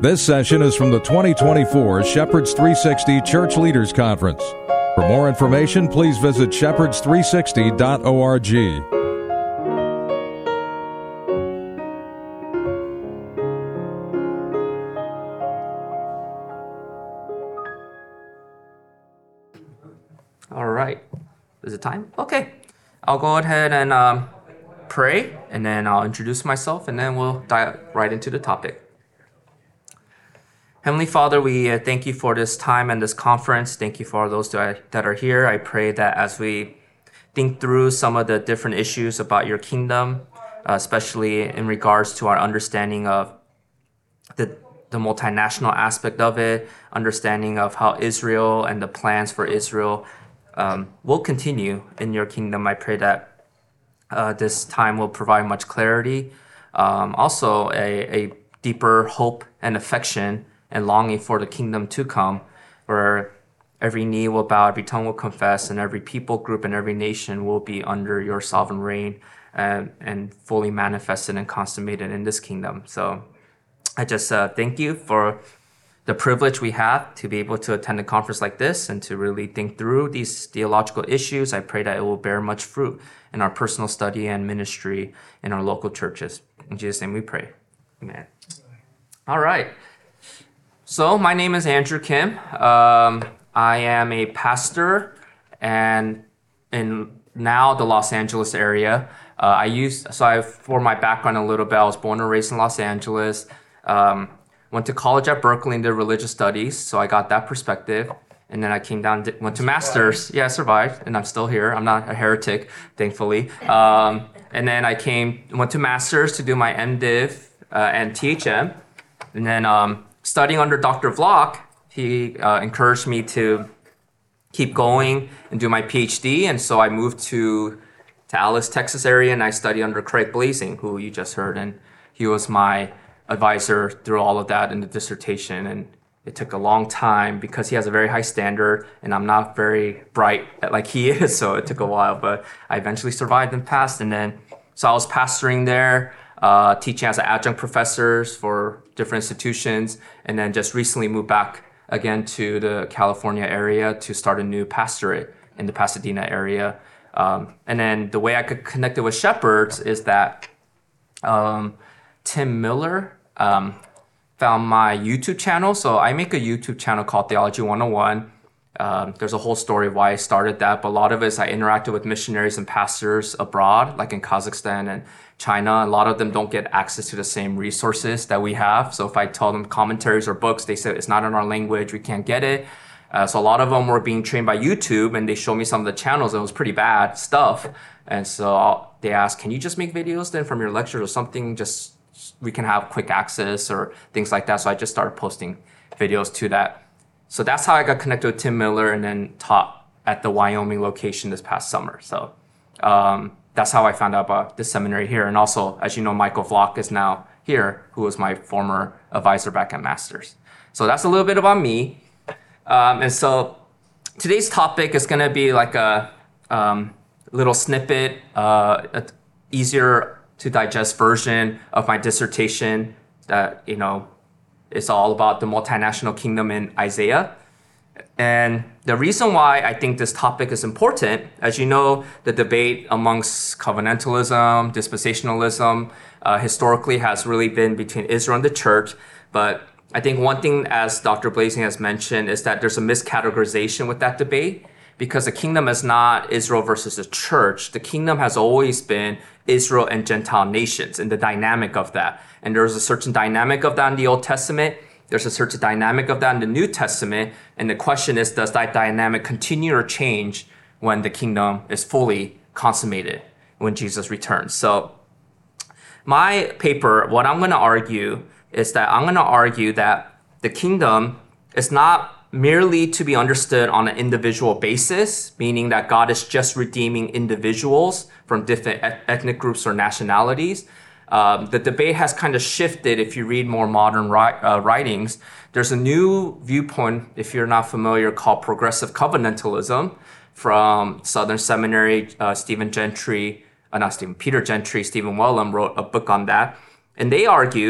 This session is from the 2024 Shepherds 360 Church Leaders Conference. For more information, please visit shepherds360.org. All right. Is it time? Okay. I'll go ahead and pray, and then I'll introduce myself, and then we'll dive right into the topic. Heavenly Father, we thank you for this time and this conference. Thank you for those that are here. I pray that as we think through some of the different issues about your kingdom, especially in regards to our understanding of the multinational aspect of it, understanding of how Israel and the plans for Israel will continue in your kingdom. I pray that this time will provide much clarity, also a deeper hope and affection and longing for the kingdom to come, where every knee will bow, every tongue will confess, and every people group and every nation will be under your sovereign reign and fully manifested and consummated in this kingdom. So I just thank you for the privilege we have to be able to attend a conference like this and to really think through these theological issues. I pray that it will bear much fruit in our personal study and ministry in our local churches. In Jesus' name we pray. Amen. All right. So my name is Andrew Kim. I am a pastor and in now the Los Angeles area. For my background a little bit, I was born and raised in Los Angeles. Went to college at Berkeley and did religious studies, so I got that perspective. And then I came down, went to master's. Yeah, I survived, and I'm still here. I'm not a heretic, thankfully. And then I went to master's to do my MDiv and THM. And then studying under Dr. Vlock, he encouraged me to keep going and do my PhD. And so I moved to Alice, Texas area, and I studied under Craig Blazing, who you just heard. And he was my advisor through all of that in the dissertation. And it took a long time because he has a very high standard and I'm not very bright like he is. So it took a while, but I eventually survived and passed. And then, so I was pastoring there, teaching as an adjunct professors for different institutions, and then just recently moved back again to the California area to start a new pastorate in the Pasadena area. And then the way I could connect it with Shepherds is that Tim Miller found my YouTube channel. So I make a YouTube channel called Theology 101. There's a whole story of why I started that, but a lot of it is I interacted with missionaries and pastors abroad, like in Kazakhstan and China. A lot of them don't get access to the same resources that we have. So if I tell them commentaries or books, they say it's not in our language, we can't get it. So a lot of them were being trained by YouTube, and they showed me some of the channels, and it was pretty bad stuff. And so they asked, can you just make videos then from your lectures or something, just we can have quick access or things like that. So I just started posting videos to that. So that's how I got connected with Tim Miller and then taught at the Wyoming location this past summer. So that's how I found out about this seminary here. And also, as you know, Michael Vlock is now here, who was my former advisor back at Masters. So that's a little bit about me. And so today's topic is going to be like a little snippet, easier to digest version of my dissertation that, it's all about the multinational kingdom in Isaiah. And the reason why I think this topic is important, as you know, the debate amongst covenantalism, dispensationalism, historically has really been between Israel and the church. But I think one thing, as Dr. Blazing has mentioned, is that there's a miscategorization with that debate, because the kingdom is not Israel versus the church. The kingdom has always been Israel and Gentile nations and the dynamic of that. And there's a certain dynamic of that in the Old Testament. There's a certain dynamic of that in the New Testament. And the question is, does that dynamic continue or change when the kingdom is fully consummated, when Jesus returns? So my paper, what I'm going to argue is that I'm going to argue that the kingdom is not merely to be understood on an individual basis, meaning that God is just redeeming individuals from different ethnic groups or nationalities. The debate has kind of shifted if you read more modern writings. There's a new viewpoint, if you're not familiar, called progressive covenantalism from Southern Seminary. Peter Gentry, Stephen Wellum wrote a book on that. And they argue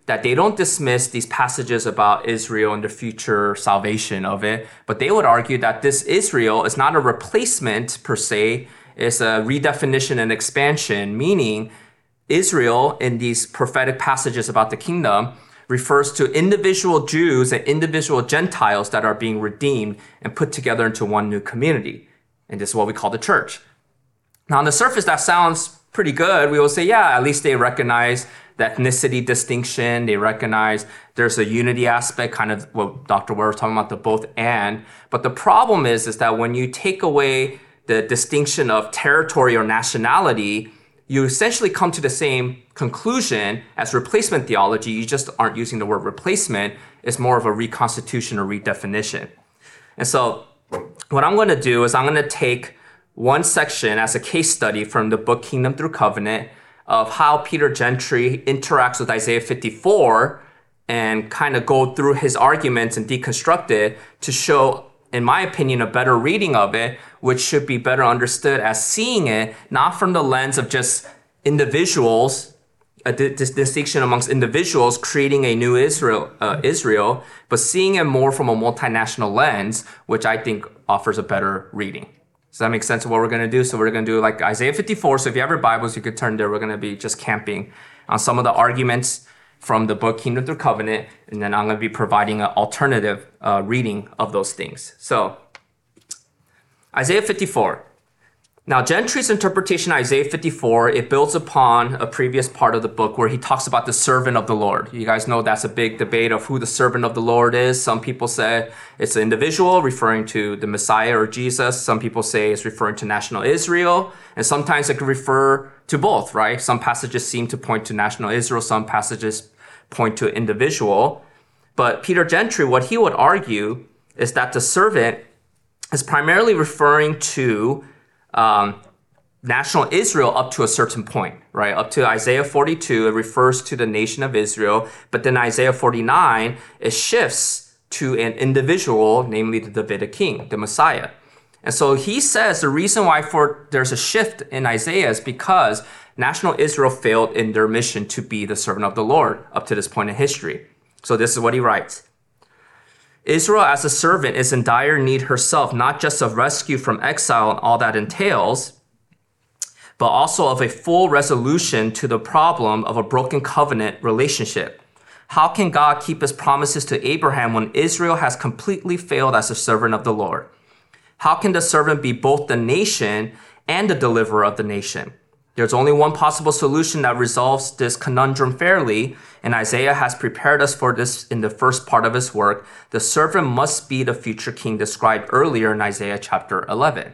that they don't dismiss these passages about Israel and the future salvation of it, but they would argue that this Israel is not a replacement per se, it's a redefinition and expansion, meaning Israel in these prophetic passages about the kingdom refers to individual Jews and individual Gentiles that are being redeemed and put together into one new community. And this is what we call the church. Now, on the surface, that sounds pretty good. We will say, yeah, at least they recognize the ethnicity distinction. They recognize there's a unity aspect, kind of what Dr. Ware was talking about, the both and. But the problem is that when you take away the distinction of territory or nationality, you essentially come to the same conclusion as replacement theology. You just aren't using the word replacement. It's more of a reconstitution or redefinition. And so what I'm going to do is I'm going to take one section as a case study from the book Kingdom Through Covenant of how Peter Gentry interacts with Isaiah 54 and kind of go through his arguments and deconstruct it to show, in my opinion, a better reading of it, which should be better understood as seeing it not from the lens of just individuals, a distinction amongst individuals creating a new Israel, but seeing it more from a multinational lens, which I think offers a better reading. Does that make sense of what we're going to do? So we're going to do like Isaiah 54. So if you have your Bibles, you could turn there. We're going to be just camping on some of the arguments from the book Kingdom Through Covenant. And then I'm going to be providing an alternative reading of those things. So Isaiah 54. Now, Gentry's interpretation of Isaiah 54, it builds upon a previous part of the book where he talks about the servant of the Lord. You guys know that's a big debate of who the servant of the Lord is. Some people say it's an individual referring to the Messiah or Jesus. Some people say it's referring to national Israel. And sometimes it can refer to both, right? Some passages seem to point to national Israel. Some passages point to individual. But Peter Gentry, what he would argue is that the servant is primarily referring to national Israel up to a certain point, right? Up to Isaiah 42, it refers to the nation of Israel. But then Isaiah 49, it shifts to an individual, namely the Davidic king, the Messiah. And so he says the reason why there's a shift in Isaiah is because national Israel failed in their mission to be the servant of the Lord up to this point in history. So this is what he writes. Israel as a servant is in dire need herself, not just of rescue from exile and all that entails, but also of a full resolution to the problem of a broken covenant relationship. How can God keep his promises to Abraham when Israel has completely failed as a servant of the Lord? How can the servant be both the nation and the deliverer of the nation? There's only one possible solution that resolves this conundrum fairly, and Isaiah has prepared us for this in the first part of his work. The servant must be the future king described earlier in Isaiah chapter 11.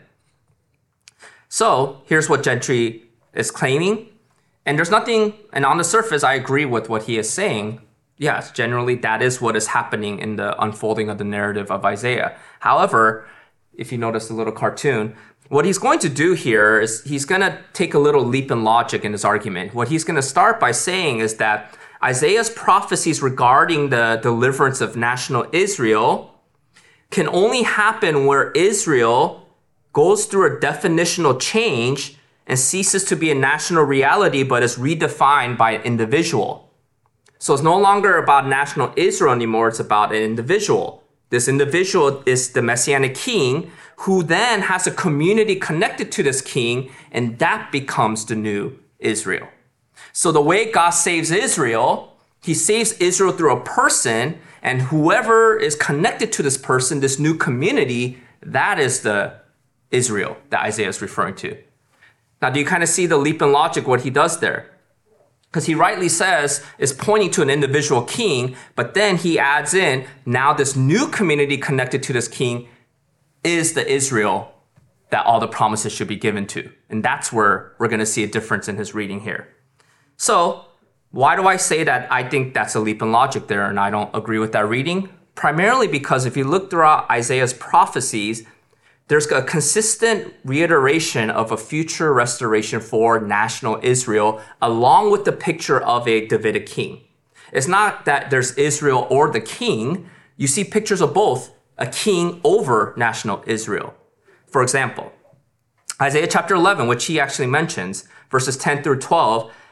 So here's what Gentry is claiming. And there's nothing, and on the surface, I agree with what he is saying. Yes, generally that is what is happening in the unfolding of the narrative of Isaiah. However, if you notice the little cartoon, what he's going to do here is he's going to take a little leap in logic in his argument. What he's going to start by saying is that Isaiah's prophecies regarding the deliverance of national Israel can only happen where Israel goes through a definitional change and ceases to be a national reality, but is redefined by an individual. So it's no longer about national Israel anymore, it's about an individual. This individual is the Messianic king who then has a community connected to this king, and that becomes the new Israel. So the way God saves Israel, he saves Israel through a person, and whoever is connected to this person, this new community, that is the Israel that Isaiah is referring to. Now, do you kind of see the leap in logic, what he does there? Because he rightly says is pointing to an individual king, but then he adds in, now this new community connected to this king is the Israel that all the promises should be given to. And that's where we're going to see a difference in his reading here. So why do I say that I think that's a leap in logic there and I don't agree with that reading? Primarily because if you look throughout Isaiah's prophecies, there's a consistent reiteration of a future restoration for national Israel, along with the picture of a Davidic king. It's not that there's Israel or the king. You see pictures of both, a king over national Israel. For example, Isaiah chapter 11, which he actually mentions, verses 10 through 12,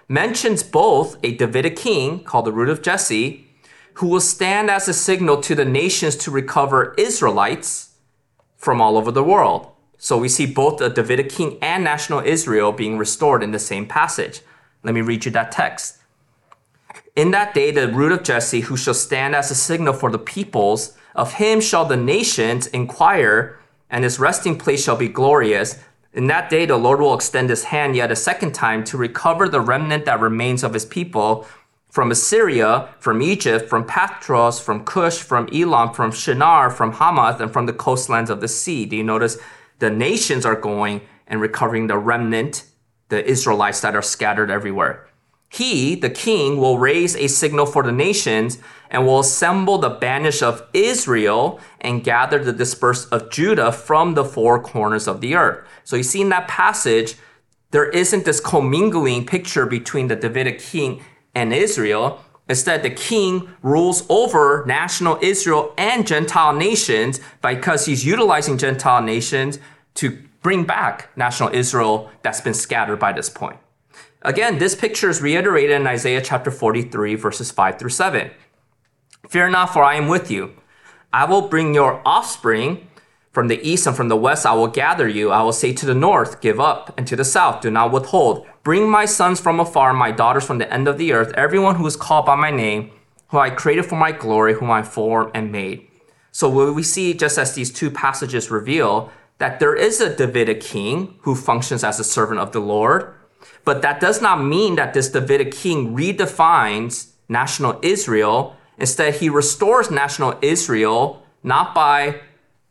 mentions both a Davidic king called the root of Jesse, who will stand as a signal to the nations to recover Israelites from all over the world. So we see both the Davidic king and national Israel being restored in the same passage. Let me read you that text. In that day, the root of Jesse, who shall stand as a signal for the peoples, of him shall the nations inquire, and his resting place shall be glorious. In that day, the Lord will extend his hand yet a second time to recover the remnant that remains of his people from Assyria, from Egypt, from Pathros, from Cush, from Elam, from Shinar, from Hamath, and from the coastlands of the sea. Do you notice the nations are going and recovering the remnant, the Israelites that are scattered everywhere? He, the king, will raise a signal for the nations and will assemble the banished of Israel and gather the dispersed of Judah from the four corners of the earth. So you see in that passage, there isn't this commingling picture between the Davidic king and Israel. Instead, the king rules over national Israel and Gentile nations because he's utilizing Gentile nations to bring back national Israel that's been scattered by this point. Again, this picture is reiterated in Isaiah chapter 43, verses 5 through 7. Fear not, for I am with you. I will bring your offspring from the east, and from the west I will gather you. I will say to the north, give up, and to the south, do not withhold. Bring my sons from afar, my daughters from the end of the earth, everyone who is called by my name, who I created for my glory, whom I formed and made. So we see, just as these two passages reveal, that there is a Davidic king who functions as a servant of the Lord. But that does not mean that this Davidic king redefines national Israel. Instead, he restores national Israel not by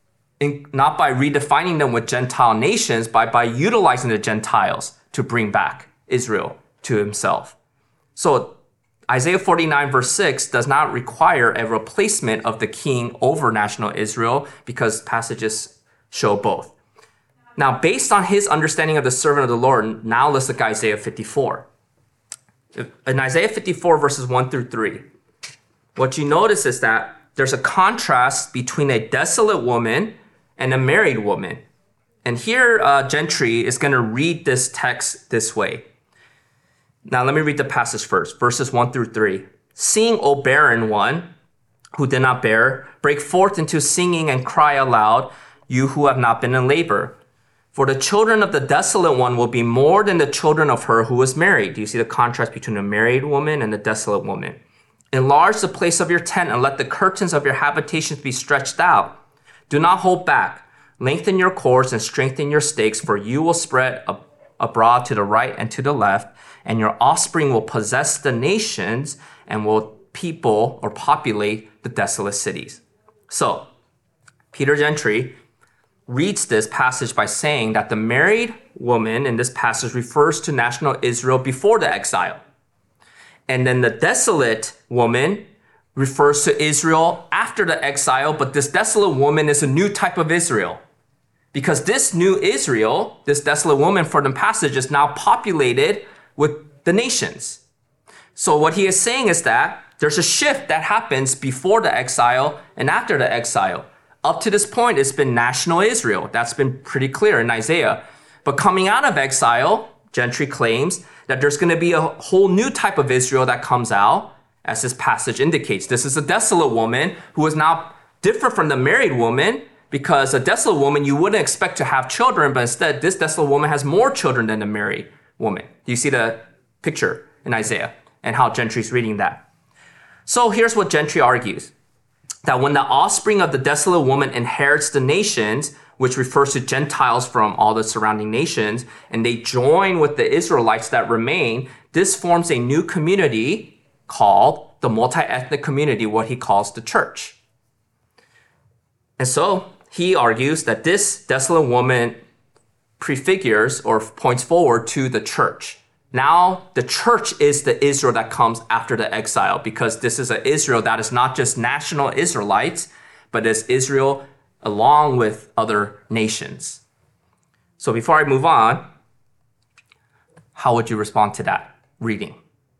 redefining them with Gentile nations, but by utilizing the Gentiles to bring back Israel to himself. So Isaiah 49 verse 6 does not require a replacement of the king over national Israel because passages show both. Now, based on his understanding of the servant of the Lord, now let's look at Isaiah 54. In Isaiah 54 verses 1 through 3, what you notice is that there's a contrast between a desolate woman and a married woman. And here, Gentry is going to read this text this way. Now, let me read the passage first, verses 1 through 3. Sing, O barren one who did not bear, break forth into singing and cry aloud, you who have not been in labor. For the children of the desolate one will be more than the children of her who was married. Do you see the contrast between a married woman and a desolate woman? Enlarge the place of your tent and let the curtains of your habitations be stretched out. Do not hold back. Lengthen your cords and strengthen your stakes, for you will spread abroad to the right and to the left, and your offspring will possess the nations and will people or populate the desolate cities. So, Peter Gentry reads this passage by saying that the married woman in this passage refers to national Israel before the exile. And then the desolate woman refers to Israel after the exile, but this desolate woman is a new type of Israel. Because this new Israel, this desolate woman for the passage, is now populated with the nations. So what he is saying is that there's a shift that happens before the exile and after the exile. Up to this point, it's been national Israel. That's been pretty clear in Isaiah. But coming out of exile, Gentry claims that there's going to be a whole new type of Israel that comes out, as this passage indicates. This is a desolate woman who is now different from the married woman, because a desolate woman, you wouldn't expect to have children, but instead, this desolate woman has more children than the married woman. Do you see the picture in Isaiah and how Gentry's reading that? So here's what Gentry argues. That when the offspring of the desolate woman inherits the nations, which refers to Gentiles from all the surrounding nations, and they join with the Israelites that remain, this forms a new community called the multi-ethnic community, what he calls the church. And so he argues that this desolate woman prefigures or points forward to the church. Now, the church is the Israel that comes after the exile, because this is an Israel that is not just national Israelites, but is Israel along with other nations. So before I move on, how would you respond to that reading?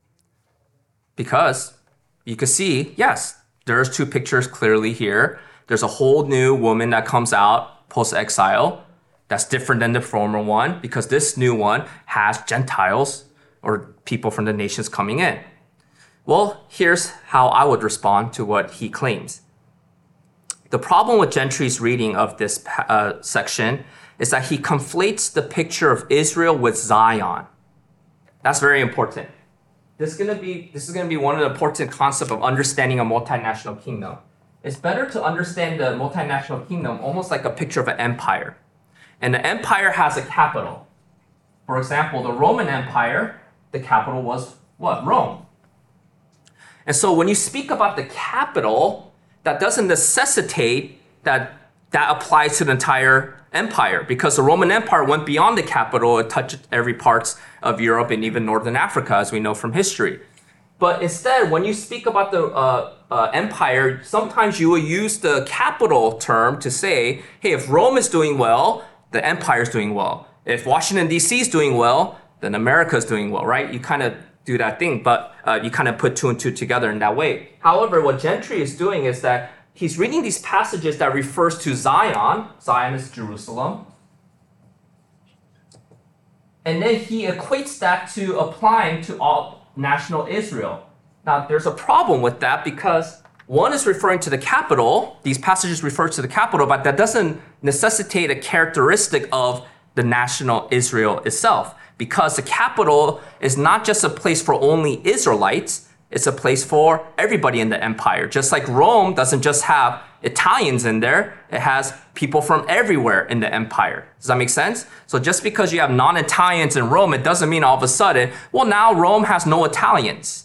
Because you can see, yes, there's two pictures clearly here. There's a whole new woman that comes out post-exile. That's different than the former one, because this new one has Gentiles or people from the nations coming in. Well, here's how I would respond to what he claims. The problem with Gentry's reading of this section is that he conflates the picture of Israel with Zion. That's very important. This is going to be one of the important concepts of understanding a multinational kingdom. It's better to understand the multinational kingdom almost like a picture of an empire. And the empire has a capital. For example, the Roman Empire, the capital was what? Rome. And so when you speak about the capital, that doesn't necessitate that applies to the entire empire, because the Roman Empire went beyond the capital. It touched every part of Europe and even Northern Africa, as we know from history. But instead, when you speak about the empire, sometimes you will use the capital term to say, hey, if Rome is doing well, the empire is doing well. If Washington, D.C. is doing well, then America is doing well, right? You kind of do that thing, but you kind of put two and two together in that way. However, what Gentry is doing is that he's reading these passages that refers to Zion. Zion is Jerusalem. And then he equates that to applying to all national Israel. Now, there's a problem with that because one is referring to the capital. These passages refer to the capital, but that doesn't necessitate a characteristic of the national Israel itself, because the capital is not just a place for only Israelites. It's a place for everybody in the empire. Just like Rome doesn't just have Italians in there, it has people from everywhere in the empire. Does that make sense? So just because you have non-Italians in Rome, it doesn't mean all of a sudden, well, now Rome has no Italians.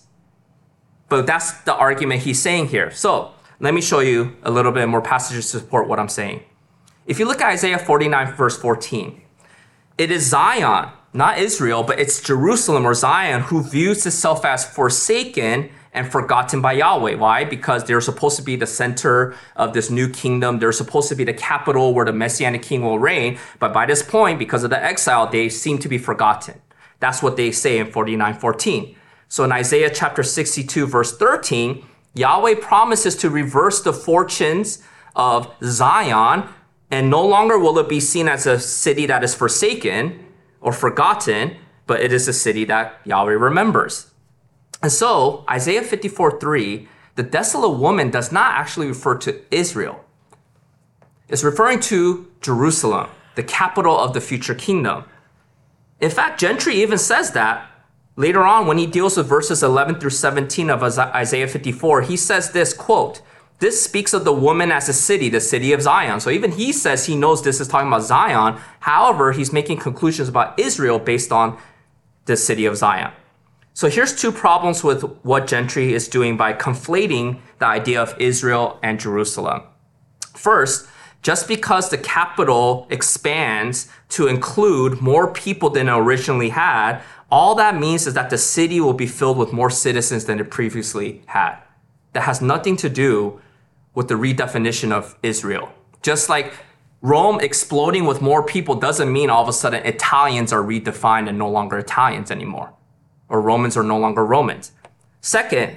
But that's the argument he's saying here. So let me show you a little bit more passages to support what I'm saying. If you look at Isaiah 49, verse 14, it is Zion, not Israel, but it's Jerusalem or Zion who views itself as forsaken and forgotten by Yahweh. Why? Because they're supposed to be the center of this new kingdom. They're supposed to be the capital where the Messianic king will reign. But by this point, because of the exile, they seem to be forgotten. That's what they say in 49:14. So in Isaiah chapter 62, verse 13, Yahweh promises to reverse the fortunes of Zion, and no longer will it be seen as a city that is forsaken or forgotten, but it is a city that Yahweh remembers. And so, Isaiah 54:3, the desolate woman does not actually refer to Israel. It's referring to Jerusalem, the capital of the future kingdom. In fact, Gentry even says that later on when he deals with verses 11 through 17 of Isaiah 54. He says this, quote, "This speaks of the woman as a city, the city of Zion." So even he says he knows this is talking about Zion. However, he's making conclusions about Israel based on the city of Zion. So here's two problems with what Gentry is doing by conflating the idea of Israel and Jerusalem. First, just because the capital expands to include more people than it originally had, all that means is that the city will be filled with more citizens than it previously had. That has nothing to do with the redefinition of Israel. Just like Rome exploding with more people doesn't mean all of a sudden Italians are redefined and no longer Italians anymore, or Romans are no longer Romans. Second,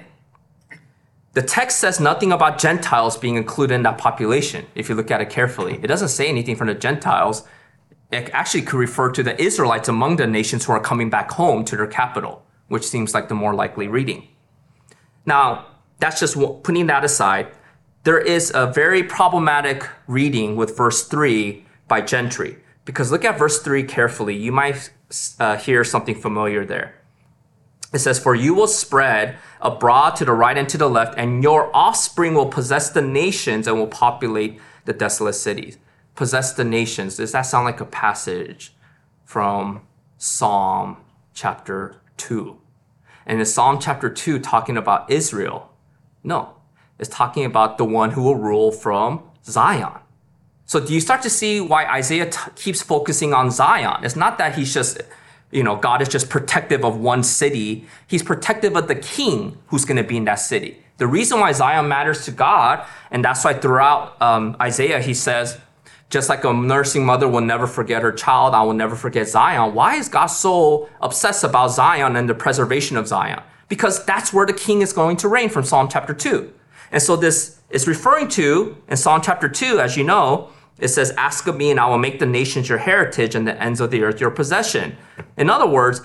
the text says nothing about Gentiles being included in that population. If you look at it carefully, it doesn't say anything from the Gentiles. It actually could refer to the Israelites among the nations who are coming back home to their capital, which seems like the more likely reading. Now, that's just putting that aside. There is a very problematic reading with verse 3 by Gentry, because look at verse 3 carefully. You might hear something familiar there. It says, "For you will spread abroad to the right and to the left, and your offspring will possess the nations and will populate the desolate cities." Possess the nations. Does that sound like a passage from Psalm chapter 2? And is Psalm chapter 2 talking about Israel? No. It's talking about the one who will rule from Zion. So do you start to see why Isaiah keeps focusing on Zion? It's not that he's just, God is just protective of one city. He's protective of the king who's going to be in that city. The reason why Zion matters to God, and that's why throughout Isaiah he says, just like a nursing mother will never forget her child, I will never forget Zion. Why is God so obsessed about Zion and the preservation of Zion? Because that's where the king is going to reign from Psalm chapter 2. And so this is referring to, in Psalm chapter 2, as you know, it says, "Ask of me and I will make the nations your heritage and the ends of the earth your possession." In other words,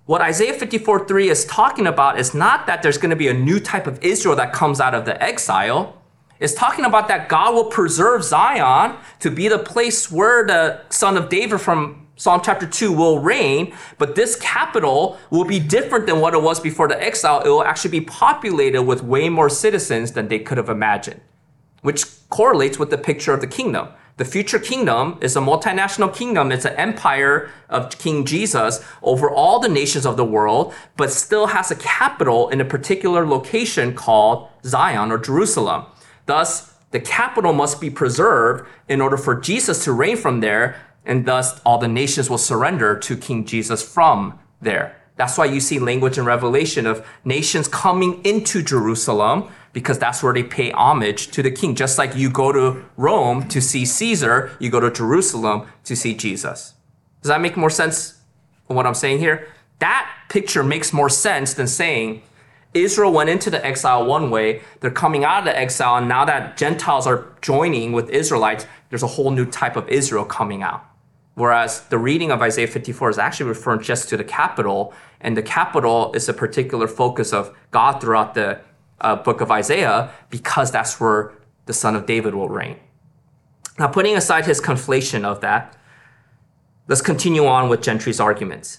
What Isaiah 54:3 is talking about is not that there's going to be a new type of Israel that comes out of the exile. It's talking about that God will preserve Zion to be the place where the son of David from Psalm chapter 2 will reign, but this capital will be different than what it was before the exile. It will actually be populated with way more citizens than they could have imagined, which correlates with the picture of the kingdom. The future kingdom is a multinational kingdom. It's an empire of King Jesus over all the nations of the world, but still has a capital in a particular location called Zion or Jerusalem. Thus, the capital must be preserved in order for Jesus to reign from there, and thus all the nations will surrender to King Jesus from there. That's why you see language in Revelation of nations coming into Jerusalem, because that's where they pay homage to the king. Just like you go to Rome to see Caesar, you go to Jerusalem to see Jesus. Does that make more sense of what I'm saying here? That picture makes more sense than saying Israel went into the exile one way, they're coming out of the exile, and now that Gentiles are joining with Israelites, there's a whole new type of Israel coming out. Whereas the reading of Isaiah 54 is actually referring just to the capital, and the capital is a particular focus of God throughout the book of Isaiah, because that's where the son of David will reign. Now, putting aside his conflation of that, let's continue on with Gentry's arguments.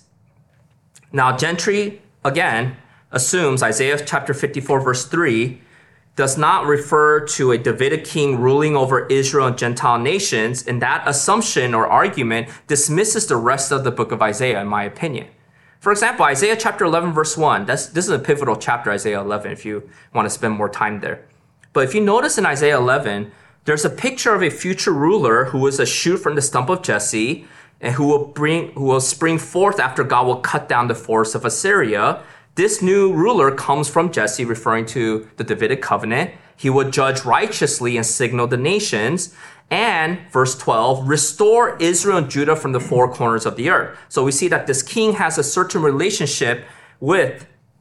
Now, Gentry, again, assumes Isaiah chapter 54, verse 3, does not refer to a Davidic king ruling over Israel and Gentile nations, and that assumption or argument dismisses the rest of the book of Isaiah, in my opinion. For example, Isaiah chapter 11, verse 1, this is a pivotal chapter, Isaiah 11, if you want to spend more time there. But if you notice in Isaiah 11, there's a picture of a future ruler who is a shoot from the stump of Jesse, and who will spring forth after God will cut down the forest of Assyria. This new ruler comes from Jesse, referring to the Davidic covenant. He would judge righteously and signal the nations. And verse 12, restore Israel and Judah from the four corners of the earth. So we see that this king has a certain relationship with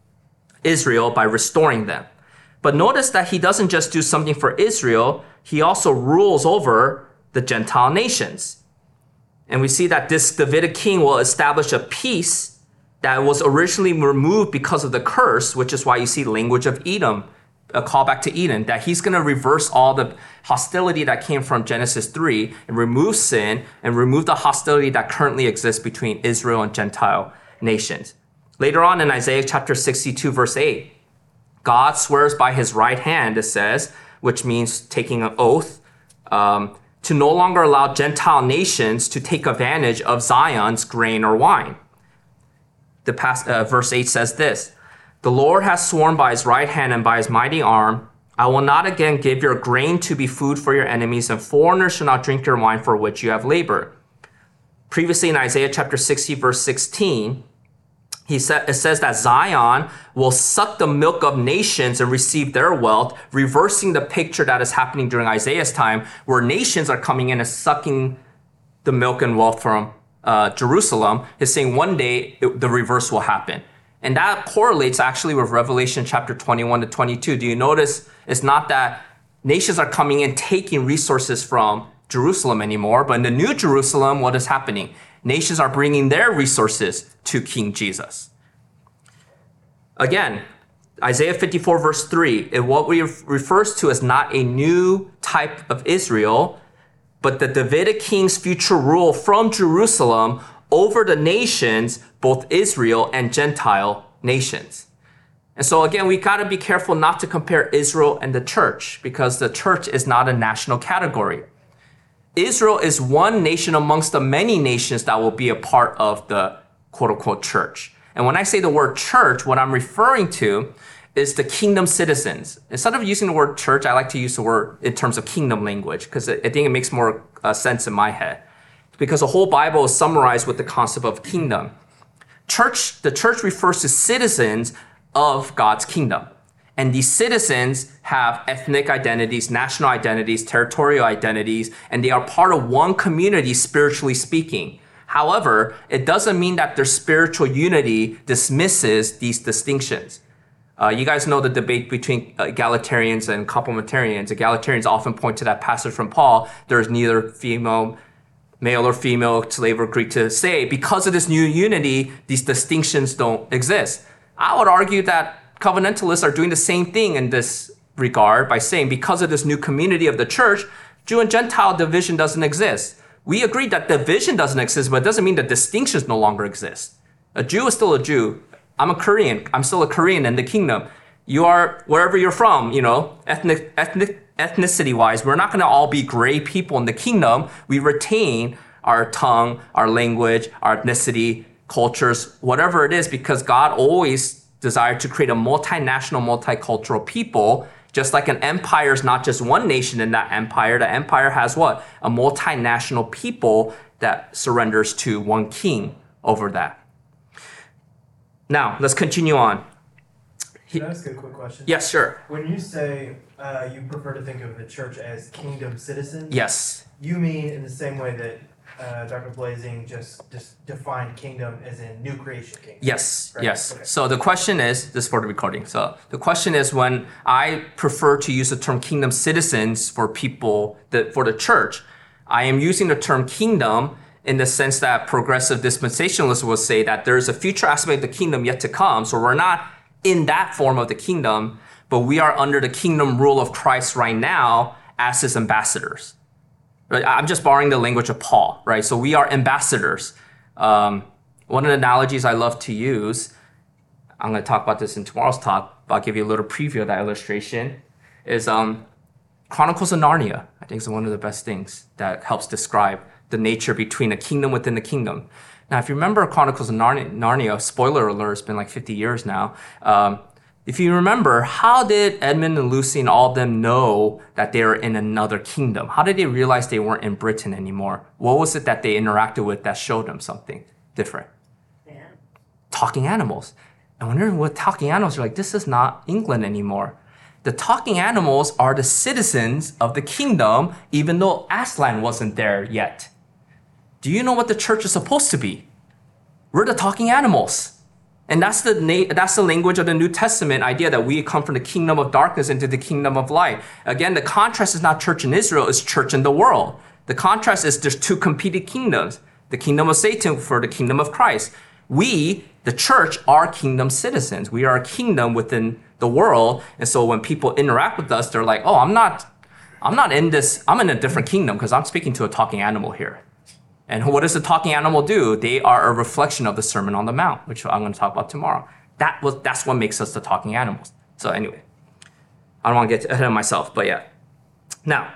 Israel by restoring them. But notice that he doesn't just do something for Israel, he also rules over the Gentile nations. And we see that this Davidic king will establish a peace that was originally removed because of the curse, which is why you see language of Edom, a callback to Eden, that he's going to reverse all the hostility that came from Genesis 3 and remove sin and remove the hostility that currently exists between Israel and Gentile nations. Later on in Isaiah chapter 62, verse 8, God swears by his right hand, it says, which means taking an oath, to no longer allow Gentile nations to take advantage of Zion's grain or wine. Verse 8 says this, the Lord has sworn by his right hand and by his mighty arm, I will not again give your grain to be food for your enemies, and foreigners shall not drink your wine for which you have labored. Previously in Isaiah chapter 60, verse 16, it says that Zion will suck the milk of nations and receive their wealth, reversing the picture that is happening during Isaiah's time, where nations are coming in and sucking the milk and wealth from Jerusalem. Is saying one day the reverse will happen. And that correlates actually with Revelation chapter 21 to 22. Do you notice it's not that nations are coming in taking resources from Jerusalem anymore, but in the New Jerusalem, what is happening? Nations are bringing their resources to King Jesus. Again, Isaiah 54 verse 3, what we refers to as not a new type of Israel, but the Davidic king's future rule from Jerusalem over the nations, both Israel and Gentile nations. And so again, we got to be careful not to compare Israel and the church, because the church is not a national category. Israel is one nation amongst the many nations that will be a part of the quote-unquote church. And when I say the word church, what I'm referring to is the kingdom citizens. Instead of using the word church, I like to use the word in terms of kingdom language, because I think it makes more sense in my head. Because the whole Bible is summarized with the concept of kingdom. The church refers to citizens of God's kingdom. And these citizens have ethnic identities, national identities, territorial identities, and they are part of one community, spiritually speaking. However, it doesn't mean that their spiritual unity dismisses these distinctions. You guys know the debate between egalitarians and complementarians. Egalitarians often point to that passage from Paul, there is neither female male or female, slave or Greek, to say because of this new unity, these distinctions don't exist. I would argue that covenantalists are doing the same thing in this regard by saying because of this new community of the church, Jew and Gentile division doesn't exist. We agree that division doesn't exist, but it doesn't mean that distinctions no longer exist. A Jew is still a Jew. I'm a Korean. I'm still a Korean in the kingdom. You are wherever you're from, ethnicity-wise. We're not going to all be gray people in the kingdom. We retain our tongue, our language, our ethnicity, cultures, whatever it is, because God always desired to create a multinational, multicultural people. Just like an empire is not just one nation in that empire. The empire has what? A multinational people that surrenders to one king over that. Now, let's continue on. Can I ask a quick question? Yes, sure. When you say you prefer to think of the church as kingdom citizens, Yes. you mean in the same way that Dr. Blazing just defined kingdom as in new creation kingdom? Yes, right? yes. Okay. So the question is, this is for the recording. So the question is, when I prefer to use the term kingdom citizens for people, for the church, I am using the term kingdom in the sense that progressive dispensationalists will say that there is a future aspect of the kingdom yet to come. So we're not in that form of the kingdom, but we are under the kingdom rule of Christ right now as his ambassadors. Right? I'm just borrowing the language of Paul, right? So we are ambassadors. One of the analogies I love to use, I'm going to talk about this in tomorrow's talk, but I'll give you a little preview of that illustration, is Chronicles of Narnia. I think it's one of the best things that helps describe the nature between a kingdom within the kingdom. Now, if you remember Chronicles of Narnia, spoiler alert, it's been like 50 years now. If you remember, how did Edmund and Lucy and all of them know that they were in another kingdom? How did they realize they weren't in Britain anymore? What was it that they interacted with that showed them something different? Yeah. Talking animals. And when you're with talking animals, you're like, this is not England anymore. The talking animals are the citizens of the kingdom, even though Aslan wasn't there yet. Do you know what the church is supposed to be? We're the talking animals. And that's the language of the New Testament idea that we come from the kingdom of darkness into the kingdom of light. Again, the contrast is not church in Israel, it's church in the world. The contrast is there's two competing kingdoms, the kingdom of Satan for the kingdom of Christ. We, the church, are kingdom citizens. We are a kingdom within the world. And so when people interact with us, they're like, oh, I'm not in this, I'm in a different kingdom because I'm speaking to a talking animal here. And what does the talking animal do? They are a reflection of the Sermon on the Mount, which I'm going to talk about tomorrow. That's what makes us the talking animals. So anyway, I don't want to get ahead of myself, but yeah. Now,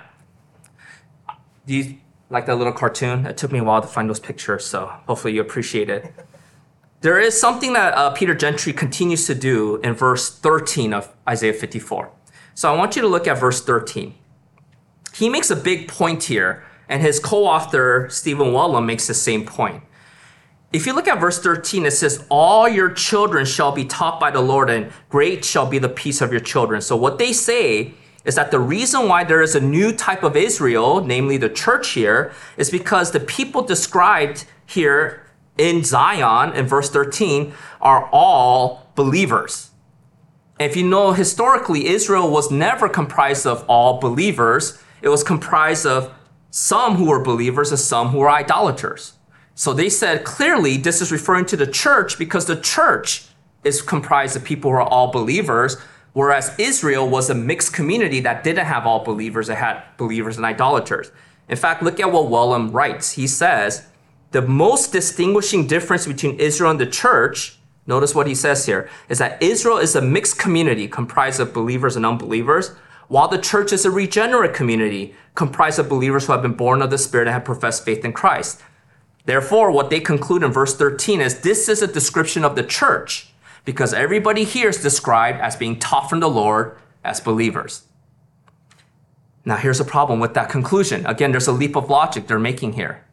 do you like that little cartoon? It took me a while to find those pictures, so hopefully you appreciate it. There is something that Peter Gentry continues to do in verse 13 of Isaiah 54. So I want you to look at verse 13. He makes a big point here, and his co-author, Stephen Wellum, makes the same point. If you look at verse 13, it says, all your children shall be taught by the Lord, and great shall be the peace of your children. So what they say is that the reason why there is a new type of Israel, namely the church here, is because the people described here in Zion, in verse 13, are all believers. And if you know, historically, Israel was never comprised of all believers. It was comprised of some who were believers and some who were idolaters. So they said, clearly, this is referring to the church because the church is comprised of people who are all believers, whereas Israel was a mixed community that didn't have all believers. It had believers and idolaters. In fact, look at what Wellum writes. He says, the most distinguishing difference between Israel and the church, notice what he says here, is that Israel is a mixed community comprised of believers and unbelievers, while the church is a regenerate community comprised of believers who have been born of the Spirit and have professed faith in Christ. Therefore, what they conclude in verse 13 is this is a description of the church because everybody here is described as being taught from the Lord as believers. Now, here's a problem with that conclusion. Again, there's a leap of logic they're making here.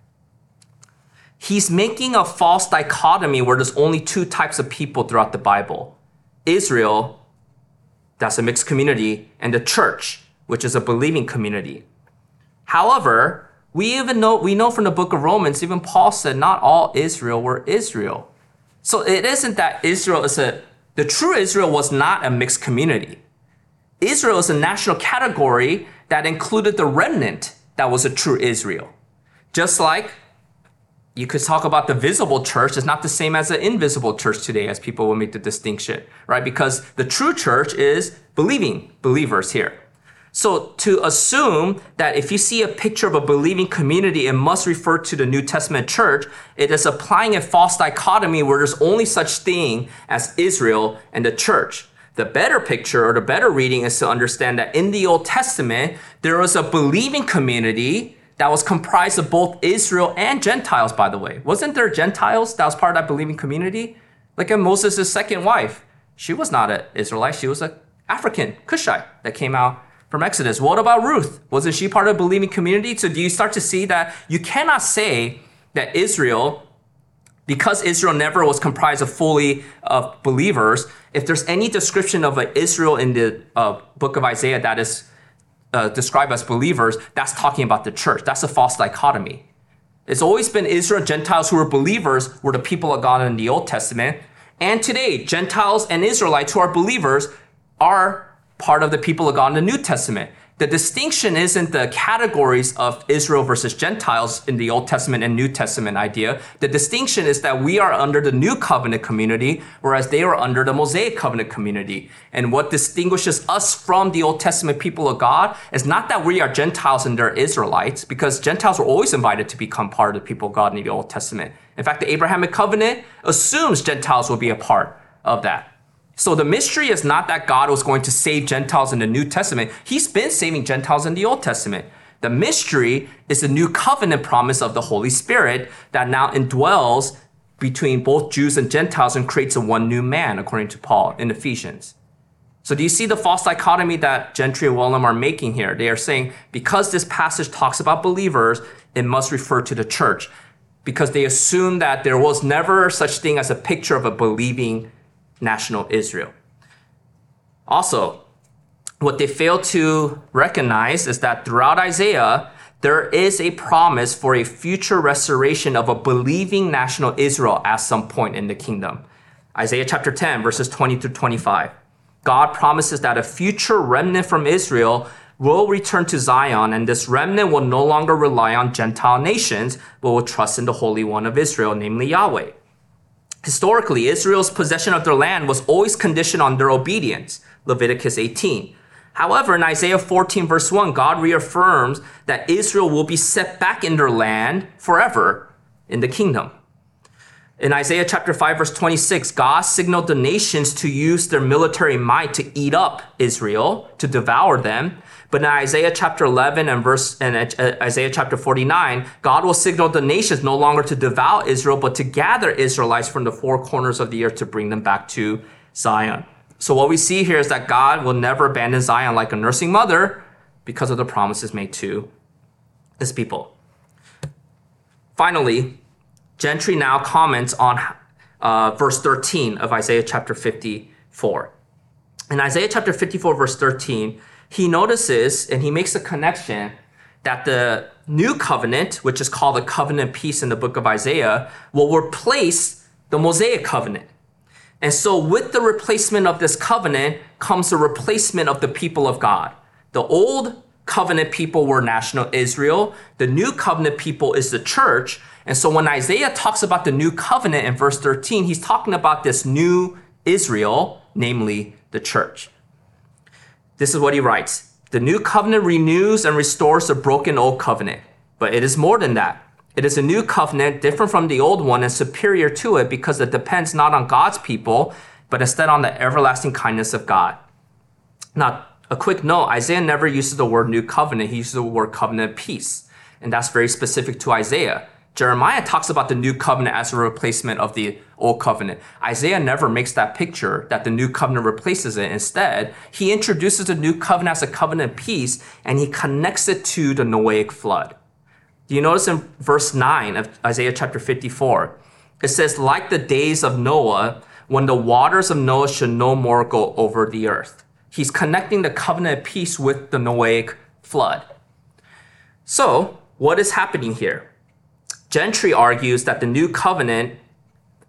He's making a false dichotomy where there's only two types of people throughout the Bible. Israel, that's a mixed community, and the church, which is a believing community. However, we know from the book of Romans, even Paul said not all Israel were Israel. So it isn't that Israel the true Israel was not a mixed community. Israel is a national category that included the remnant that was a true Israel. Just like you could talk about the visible church is not the same as the invisible church today, as people will make the distinction, right? Because the true church is believing believers here. So to assume that if you see a picture of a believing community, it must refer to the New Testament church, it is applying a false dichotomy where there's only such thing as Israel and the church. The better picture or the better reading is to understand that in the Old Testament, there was a believing community that was comprised of both Israel and Gentiles, by the way. Wasn't there Gentiles that was part of that believing community? Like in Moses' second wife. She was not an Israelite. She was an African Cushite that came out from Exodus. What about Ruth? Wasn't she part of a believing community? So do you start to see that you cannot say that Israel, because Israel never was comprised of fully of believers, if there's any description of Israel in the book of Isaiah that is described as believers, that's talking about the church. That's a false dichotomy. It's always been Israel and Gentiles who were believers were the people of God in the Old Testament. And today, Gentiles and Israelites who are believers are part of the people of God in the New Testament. The distinction isn't the categories of Israel versus Gentiles in the Old Testament and New Testament idea. The distinction is that we are under the New Covenant community, whereas they are under the Mosaic Covenant community. And what distinguishes us from the Old Testament people of God is not that we are Gentiles and they're Israelites, because Gentiles were always invited to become part of the people of God in the Old Testament. In fact, the Abrahamic covenant assumes Gentiles will be a part of that. So the mystery is not that God was going to save Gentiles in the New Testament. He's been saving Gentiles in the Old Testament. The mystery is the new covenant promise of the Holy Spirit that now indwells between both Jews and Gentiles and creates a one new man, according to Paul in Ephesians. So do you see the false dichotomy that Gentry and Wellum are making here? They are saying because this passage talks about believers, it must refer to the church, because they assume that there was never such thing as a picture of a believing national Israel. Also, what they fail to recognize is that throughout Isaiah, there is a promise for a future restoration of a believing national Israel at some point in the kingdom. Isaiah chapter 10, verses 20 through 25. God promises that a future remnant from Israel will return to Zion, and this remnant will no longer rely on Gentile nations, but will trust in the Holy One of Israel, namely Yahweh. Historically, Israel's possession of their land was always conditioned on their obedience, Leviticus 18. However, in Isaiah 14, verse 1, God reaffirms that Israel will be set back in their land forever in the kingdom. In Isaiah chapter 5, verse 26, God signaled the nations to use their military might to eat up Israel, to devour them. But in Isaiah chapter 11 and Isaiah chapter 49, God will signal the nations no longer to devour Israel, but to gather Israelites from the four corners of the earth to bring them back to Zion. So what we see here is that God will never abandon Zion like a nursing mother because of the promises made to his people. Finally, Gentry now comments on verse 13 of Isaiah chapter 54. In Isaiah chapter 54, verse 13, he notices and he makes a connection that the new covenant, which is called the covenant peace in the book of Isaiah, will replace the Mosaic covenant. And so with the replacement of this covenant comes the replacement of the people of God. The old covenant people were national Israel. The new covenant people is the church. And so when Isaiah talks about the new covenant in verse 13, he's talking about this new Israel, namely the church. This is what he writes. The new covenant renews and restores the broken old covenant. But it is more than that. It is a new covenant different from the old one and superior to it because it depends not on God's people, but instead on the everlasting kindness of God. Now, a quick note, Isaiah never uses the word new covenant. He uses the word covenant peace. And that's very specific to Isaiah. Jeremiah talks about the new covenant as a replacement of the old covenant. Isaiah never makes that picture that the new covenant replaces it. Instead, he introduces the new covenant as a covenant peace, and he connects it to the Noahic flood. Do you notice in verse 9 of Isaiah chapter 54, it says, like the days of Noah, when the waters of Noah should no more go over the earth. He's connecting the covenant of peace with the Noahic flood. So, what is happening here? Gentry argues that the new covenant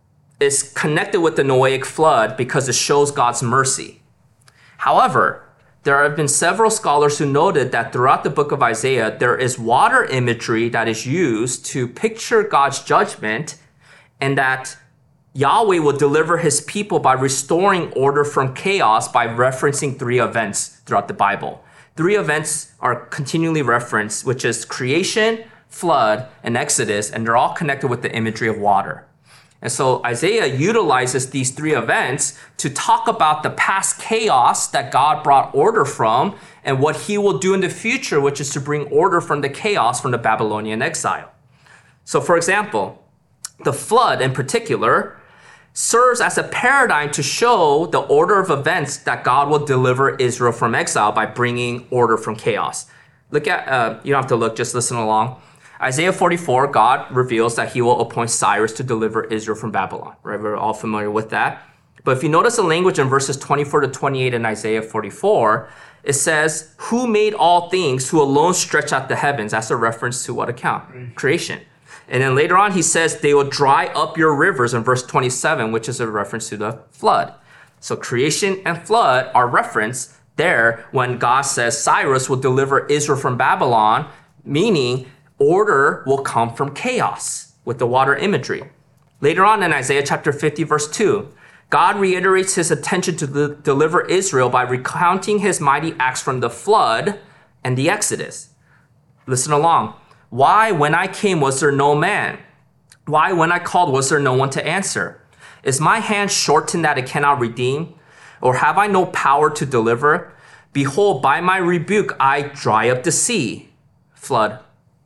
is connected with the Noahic flood because it shows God's mercy. However, there have been several scholars who noted that throughout the book of Isaiah, there is water imagery that is used to picture God's judgment, and that Yahweh will deliver his people by restoring order from chaos by referencing three events throughout the Bible. Three events are continually referenced, which is creation, flood, and Exodus, and they're all connected with the imagery of water. And so Isaiah utilizes these three events to talk about the past chaos that God brought order from and what he will do in the future, which is to bring order from the chaos from the Babylonian exile. So for example, the flood in particular serves as a paradigm to show the order of events that God will deliver Israel from exile by bringing order from chaos. Look at, you don't have to look, just listen along. Isaiah 44, God reveals that he will appoint Cyrus to deliver Israel from Babylon, right? We're all familiar with that. But if you notice the language in verses 24 to 28 in Isaiah 44, it says, who made all things, who alone stretched out the heavens? That's a reference to what account? Creation. And then later on, he says, they will dry up your rivers in verse 27, which is a reference to the flood. So creation and flood are referenced there when God says Cyrus will deliver Israel from Babylon, meaning order will come from chaos with the water imagery. Later on in Isaiah chapter 50, verse 2, God reiterates his intention to deliver Israel by recounting his mighty acts from the flood and the Exodus. Listen along. Why, when I came, was there no man? Why, when I called, was there no one to answer? Is my hand shortened that it cannot redeem? Or have I no power to deliver? Behold, by my rebuke, I dry up the sea, flood,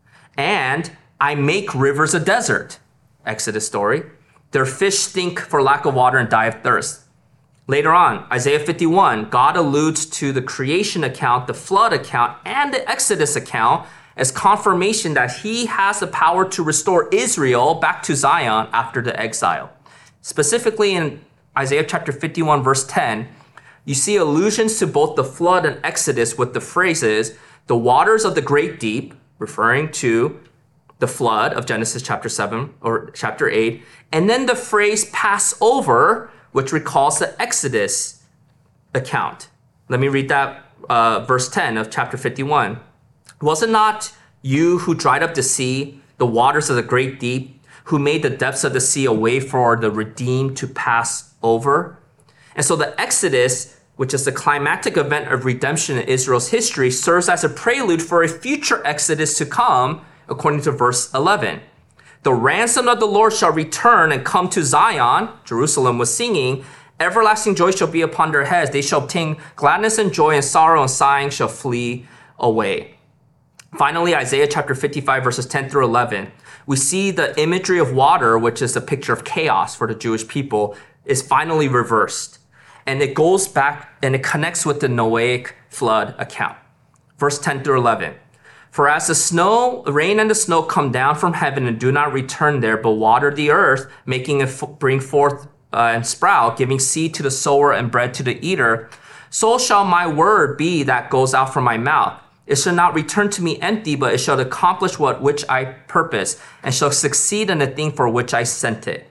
and I make rivers a desert. Exodus story. Their fish stink for lack of water and die of thirst. Later on, Isaiah 51, God alludes to the creation account, the flood account, and the Exodus account as confirmation that he has the power to restore Israel back to Zion after the exile. Specifically in Isaiah chapter 51, verse 10, you see allusions to both the flood and Exodus with the phrases, the waters of the great deep, referring to the flood of Genesis chapter 7 or chapter 8, and then the phrase pass over, which recalls the Exodus account. Let me read that verse 10 of chapter 51. Was it not you who dried up the sea, the waters of the great deep, who made the depths of the sea a way for the redeemed to pass over? And so the Exodus, which is the climactic event of redemption in Israel's history, serves as a prelude for a future Exodus to come, according to verse 11. The ransom of the Lord shall return and come to Zion, Jerusalem was singing, everlasting joy shall be upon their heads. They shall obtain gladness and joy, and sorrow and sighing shall flee away. Finally, Isaiah chapter 55, verses 10 through 11, we see the imagery of water, which is a picture of chaos for the Jewish people, is finally reversed. And it goes back and it connects with the Noahic flood account. Verse 10 through 11. For as the rain and the snow come down from heaven and do not return there, but water the earth, making it bring forth and sprout, giving seed to the sower and bread to the eater, so shall my word be that goes out from my mouth. It shall not return to me empty, but it shall accomplish which I purpose, and shall succeed in the thing for which I sent it.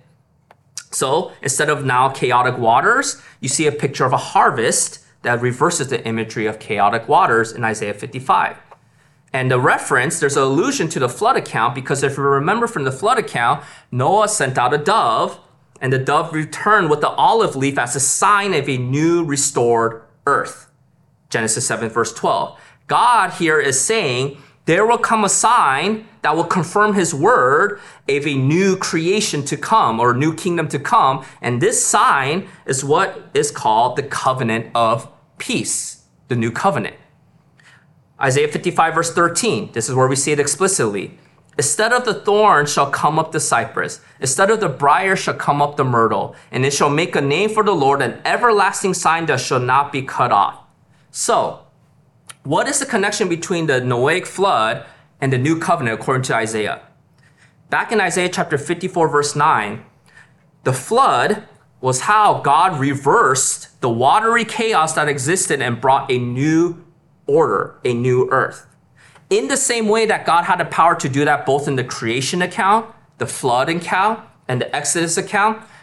So instead of now chaotic waters, you see a picture of a harvest that reverses the imagery of chaotic waters in Isaiah 55. And the reference, there's an allusion to the flood account, because if you remember from the flood account, Noah sent out a dove, and the dove returned with the olive leaf as a sign of a new restored earth. Genesis 7, verse 12. God here is saying there will come a sign that will confirm his word of a new creation to come, or new kingdom to come. And this sign is what is called the covenant of peace, the new covenant. Isaiah 55, verse 13, this is where we see it explicitly. Instead of the thorn shall come up the cypress, instead of the briar shall come up the myrtle, and it shall make a name for the Lord, an everlasting sign that shall not be cut off. So, what is the connection between the Noahic flood and the new covenant according to Isaiah? Back in Isaiah chapter 54, verse 9, the flood was how God reversed the watery chaos that existed and brought a new order, a new earth. In the same way that God had the power to do that both in the creation account, the flood account, and the Exodus account,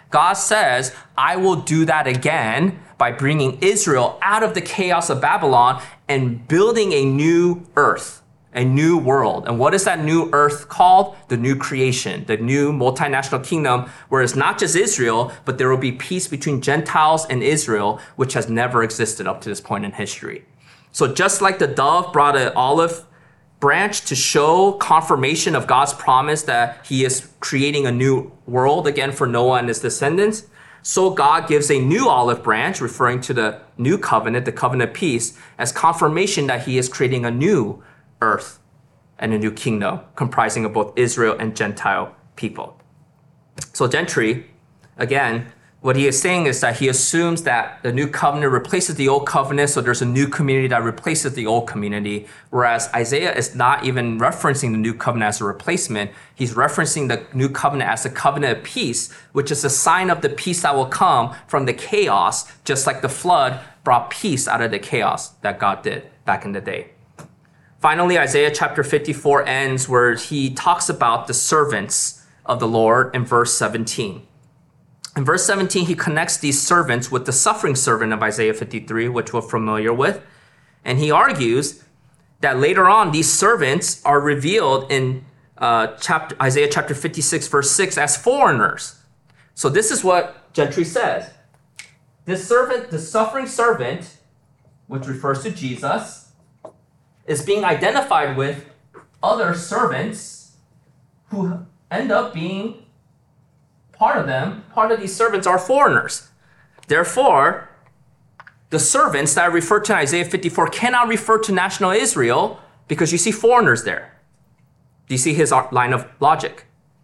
God says, I will do that again by bringing Israel out of the chaos of Babylon and building a new earth, a new world. And what is that new earth called? The new creation, the new multinational kingdom, where it's not just Israel, but there will be peace between Gentiles and Israel, which has never existed up to this point in history. So just like the dove brought an olive branch to show confirmation of God's promise that he is creating a new world again for Noah and his descendants, so God gives a new olive branch, referring to the new covenant, the covenant of peace, as confirmation that he is creating a new earth and a new kingdom comprising of both Israel and Gentile people. So Gentry, again, what he is saying is that he assumes that the new covenant replaces the old covenant, so there's a new community that replaces the old community, whereas Isaiah is not even referencing the new covenant as a replacement. He's referencing the new covenant as a covenant of peace, which is a sign of the peace that will come from the chaos, just like the flood brought peace out of the chaos that God did back in the day. Finally, Isaiah chapter 54 ends where he talks about the servants of the Lord in verse 17. In verse 17, he connects these servants with the suffering servant of Isaiah 53, which we're familiar with. And he argues that later on, these servants are revealed in Isaiah chapter 56, verse 6 as foreigners. So this is what Gentry says. This servant, the suffering servant, which refers to Jesus, is being identified with other servants who end up being part of these servants are foreigners. Therefore, the servants that are referred to in Isaiah 54 cannot refer to national Israel because you see foreigners there. Do you see his line of logic?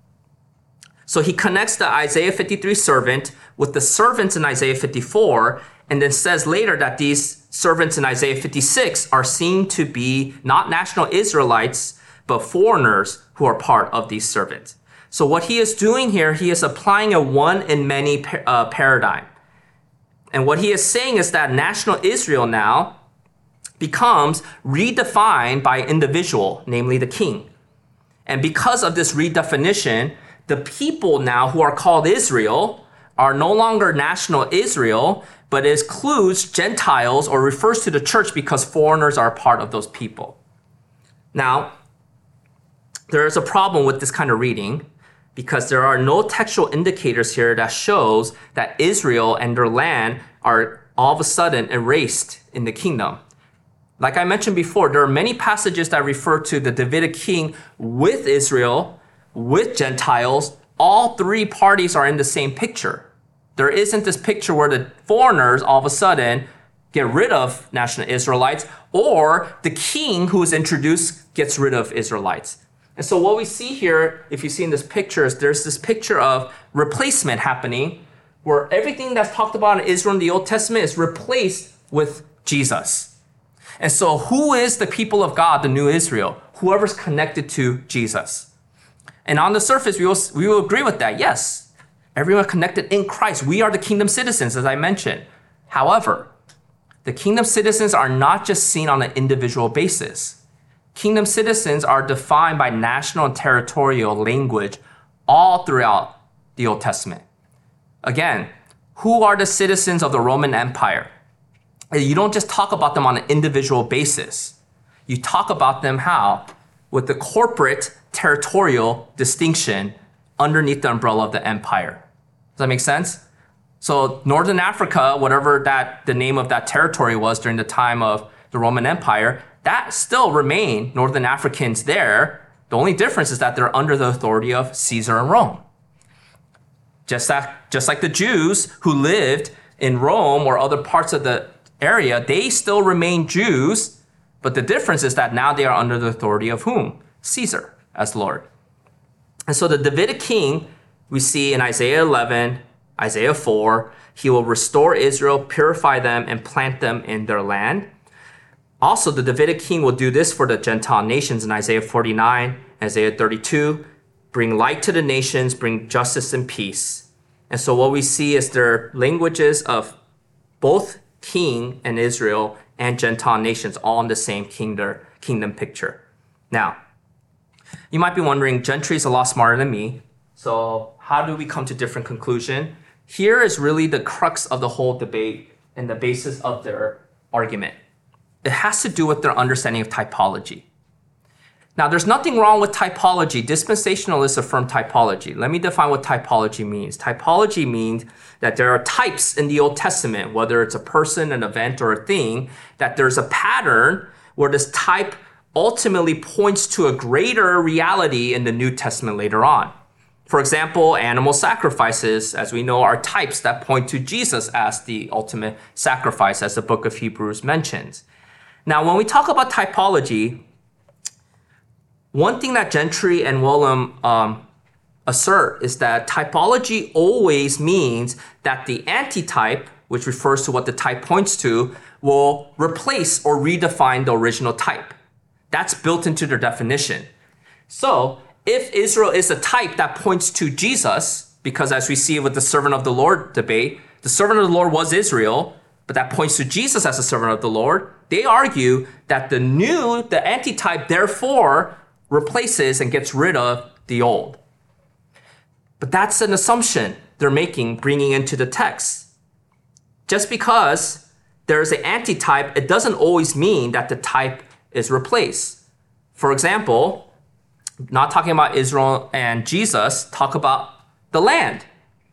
So he connects the Isaiah 53 servant with the servants in Isaiah 54 and then says later that these servants in Isaiah 56 are seen to be not national Israelites, but foreigners who are part of these servants. So what he is doing here, he is applying a one-in-many paradigm. And what he is saying is that national Israel now becomes redefined by an individual, namely the king. And because of this redefinition, the people now who are called Israel are no longer national Israel, but includes Gentiles or refers to the church because foreigners are part of those people. Now, there is a problem with this kind of reading because there are no textual indicators here that shows that Israel and their land are all of a sudden erased in the kingdom. Like I mentioned before, there are many passages that refer to the Davidic king with Israel, with Gentiles. All three parties are in the same picture. There isn't this picture where the foreigners all of a sudden get rid of national Israelites, or the king who is introduced gets rid of Israelites. And so what we see here, if you see in this picture, is there's this picture of replacement happening where everything that's talked about in Israel in the Old Testament is replaced with Jesus. And so who is the people of God, the new Israel? Whoever's connected to Jesus. And on the surface, we will agree with that. Yes, everyone connected in Christ. We are the kingdom citizens, as I mentioned. However, the kingdom citizens are not just seen on an individual basis. Kingdom citizens are defined by national and territorial language all throughout the Old Testament. Again, who are the citizens of the Roman Empire? You don't just talk about them on an individual basis. You talk about them how? With the corporate territorial distinction underneath the umbrella of the empire. Does that make sense? So Northern Africa, whatever the name of that territory was during the time of the Roman Empire, that still remain Northern Africans there. The only difference is that they're under the authority of Caesar and Rome. Just like the Jews who lived in Rome or other parts of the area, they still remain Jews, but the difference is that now they are under the authority of whom? Caesar as Lord. And so the Davidic king we see in Isaiah 11, Isaiah 4, he will restore Israel, purify them, and plant them in their land. Also, the Davidic king will do this for the Gentile nations in Isaiah 49, Isaiah 32, bring light to the nations, bring justice and peace. And so what we see is their languages of both king and Israel and Gentile nations all in the same kingdom picture. Now, you might be wondering, Gentry is a lot smarter than me. So how do we come to different conclusion? Here is really the crux of the whole debate and the basis of their argument. It has to do with their understanding of typology. Now, there's nothing wrong with typology. Dispensationalists affirm typology. Let me define what typology means. Typology means that there are types in the Old Testament, whether it's a person, an event, or a thing, that there's a pattern where this type ultimately points to a greater reality in the New Testament later on. For example, animal sacrifices, as we know, are types that point to Jesus as the ultimate sacrifice, as the book of Hebrews mentions. Now, when we talk about typology, one thing that Gentry and Wellum assert is that typology always means that the antitype, which refers to what the type points to, will replace or redefine the original type. That's built into their definition. So, if Israel is a type that points to Jesus, because as we see with the servant of the Lord debate, the servant of the Lord was Israel, but that points to Jesus as the servant of the Lord, they argue that the antitype, therefore, replaces and gets rid of the old. But that's an assumption they're making, bringing into the text. Just because there is an antitype, it doesn't always mean that the type is replaced. For example, not talking about Israel and Jesus, talk about the land.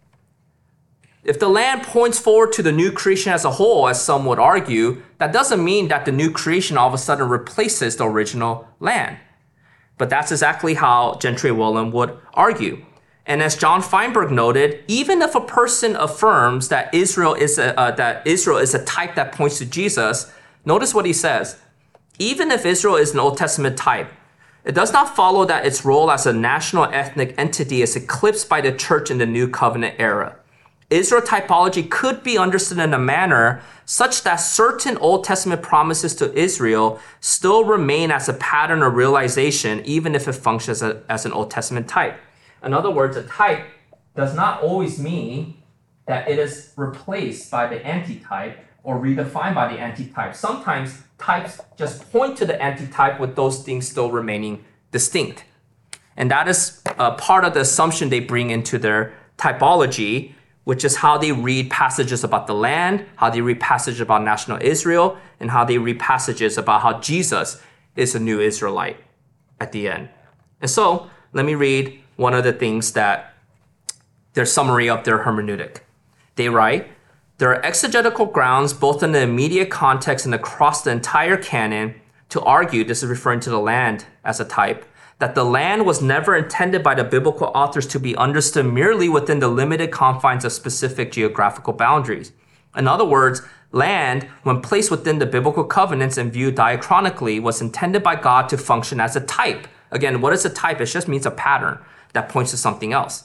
If the land points forward to the new creation as a whole, as some would argue, that doesn't mean that the new creation all of a sudden replaces the original land. But that's exactly how Gentry and Wellum would argue. And as John Feinberg noted, even if a person affirms that Israel is a type that points to Jesus, notice what he says. Even if Israel is an Old Testament type, it does not follow that its role as a national ethnic entity is eclipsed by the church in the New Covenant era. Israel typology could be understood in a manner such that certain Old Testament promises to Israel still remain as a pattern or realization, even if it functions as an Old Testament type. In other words, a type does not always mean that it is replaced by the antitype or redefined by the antitype. Sometimes types just point to the antitype with those things still remaining distinct. And that is part of the assumption they bring into their typology, which is how they read passages about the land, how they read passages about national Israel, and how they read passages about how Jesus is a new Israelite at the end. And so, let me read one of the things that their summary of their hermeneutic. They write, there are exegetical grounds both in the immediate context and across the entire canon to argue, this is referring to the land as a type, that the land was never intended by the biblical authors to be understood merely within the limited confines of specific geographical boundaries. In other words, land, when placed within the biblical covenants and viewed diachronically, was intended by God to function as a type. Again, what is a type? It just means a pattern that points to something else.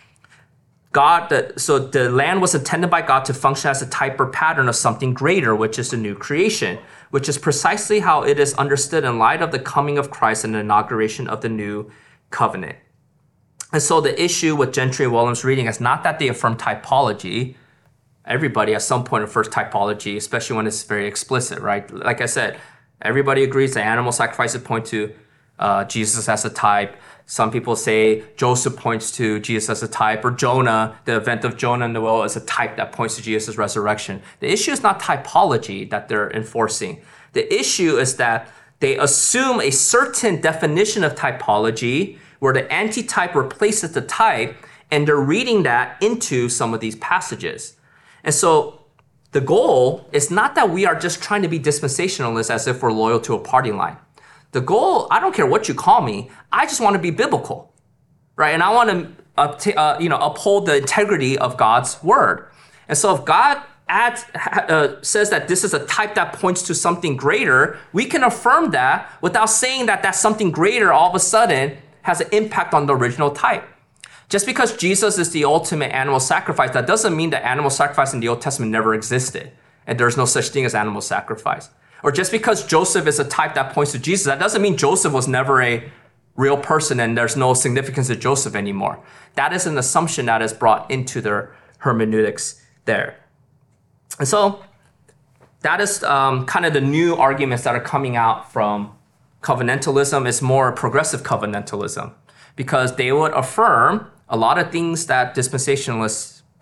So the land was intended by God to function as a type or pattern of something greater, which is the new creation, which is precisely how it is understood in light of the coming of Christ and the inauguration of the new covenant. And so the issue with Gentry and Wellum's reading is not that they affirm typology. Everybody at some point affirms typology, especially when it's very explicit, right? Like I said, everybody agrees that animal sacrifices point to Jesus as a type. Some people say Joseph points to Jesus as a type, or Jonah, the event of Jonah in the well, is a type that points to Jesus' resurrection. The issue is not typology that they're enforcing. The issue is that they assume a certain definition of typology where the antitype replaces the type, and they're reading that into some of these passages. And so the goal is not that we are just trying to be dispensationalists as if we're loyal to a party line. The goal, I don't care what you call me, I just want to be biblical, right? And I want to uphold the integrity of God's word. And so if God says that this is a type that points to something greater, we can affirm that without saying that that something greater all of a sudden has an impact on the original type. Just because Jesus is the ultimate animal sacrifice, that doesn't mean that animal sacrifice in the Old Testament never existed and there's no such thing as animal sacrifice. Or just because Joseph is a type that points to Jesus, that doesn't mean Joseph was never a real person and there's no significance to Joseph anymore. That is an assumption that is brought into their hermeneutics there. And so that is kind of the new arguments that are coming out from covenantalism. Is more progressive covenantalism, because they would affirm a lot of things that dispensationalists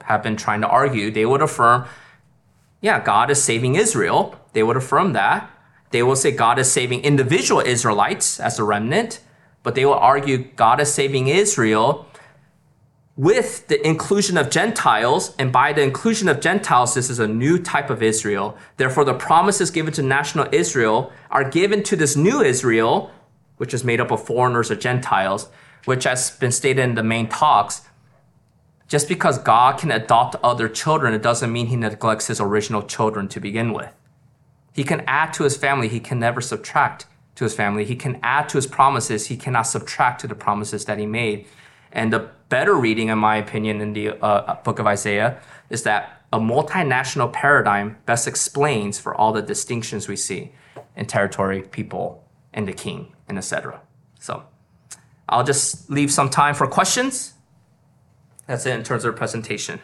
have been trying to argue, they would affirm, yeah, God is saving Israel. They would affirm that. They will say God is saving individual Israelites as a remnant, but they will argue God is saving Israel with the inclusion of Gentiles, and by the inclusion of Gentiles, this is a new type of Israel. Therefore, the promises given to national Israel are given to this new Israel, which is made up of foreigners or Gentiles, which has been stated in the main talks. Just because God can adopt other children, it doesn't mean he neglects his original children to begin with. He can add to his family. He can never subtract to his family. He can add to his promises. He cannot subtract to the promises that he made. And the better reading, in my opinion, in the book of Isaiah is that a multinational paradigm best explains for all the distinctions we see in territory, people, and the king, and etc. So I'll just leave some time for questions. That's it in terms of the presentation.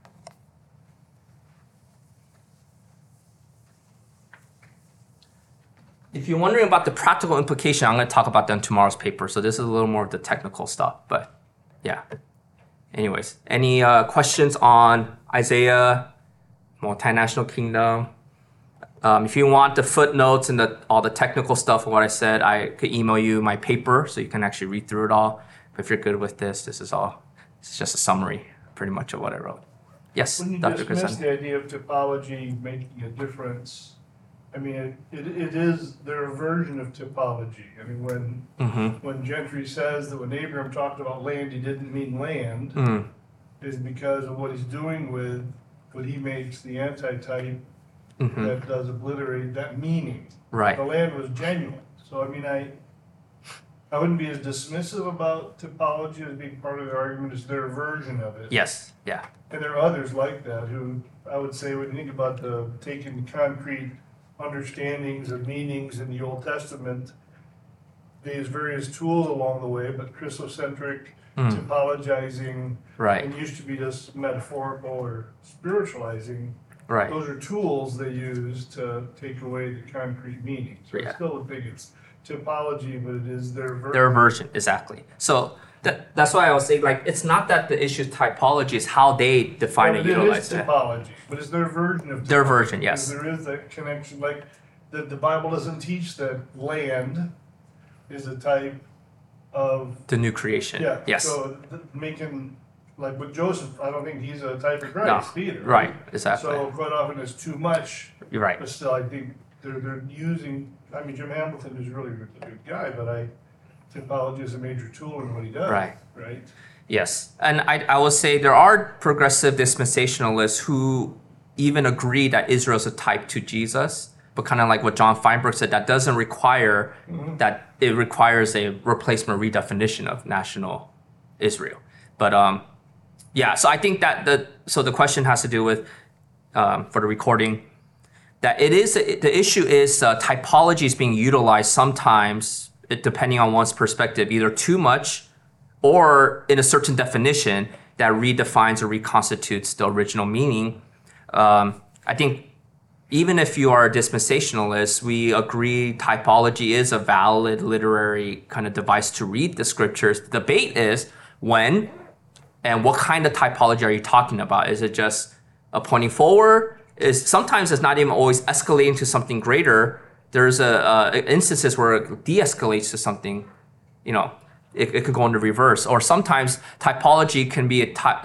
If you're wondering about the practical implication, I'm going to talk about that in tomorrow's paper. So this is a little more of the technical stuff, but yeah. Anyways, any questions on Isaiah, multinational kingdom? If you want the footnotes and all the technical stuff of what I said, I could email you my paper so you can actually read through it all. But if you're good with this, this is just a summary, pretty much of what I wrote. Yes, When you Dr. dismiss Crisanti. the idea of typology making a difference, I mean, it is their version of typology. I mean, when Gentry says that when Abraham talked about land, he didn't mean land, is because of what he's doing with what he makes the antitype that does obliterate that meaning. Right. The land was genuine. So, I mean, I wouldn't be as dismissive about typology as being part of the argument as their version of it. Yes, yeah. And there are others like that who, I would say, when you think about taking concrete understandings of meanings in the Old Testament, they use various tools along the way, but Christocentric, typologizing, Right. and used to be just metaphorical or spiritualizing. Right. Those are tools they use to take away the concrete meaning. So I Yeah. still don't think it's typology, but it is their version. Their version, exactly. So that's why I was saying, like, it's not that the issue is typology, it's how they define and It is utilize it. typology, but it's their version of typology. Their version, yes. Because there is that connection, like, the Bible doesn't teach that land is a type of, The new creation. yeah. Yes. So making, like with Joseph, I don't think he's a type of Christ either. Right, exactly. So quite often it's too much, You're right. but still I think they're using, I mean, Jim Hamilton is really a good guy, but typology is a major tool in what he does. Right. Right? Yes. And I will say there are progressive dispensationalists who even agree that Israel is a type to Jesus, but kind of like what John Feinberg said, that doesn't require that it requires a replacement redefinition of national Israel. But yeah, so I think that the question has to do with, for the recording, that the issue is typology is being utilized sometimes, depending on one's perspective, either too much or in a certain definition that redefines or reconstitutes the original meaning. I think even if you are a dispensationalist, we agree typology is a valid literary kind of device to read the scriptures. The debate is when and what kind of typology are you talking about? Is it just a pointing forward? Sometimes it's not even always escalating to something greater. There's instances where it de-escalates to something, it could go in the reverse. Or sometimes typology can be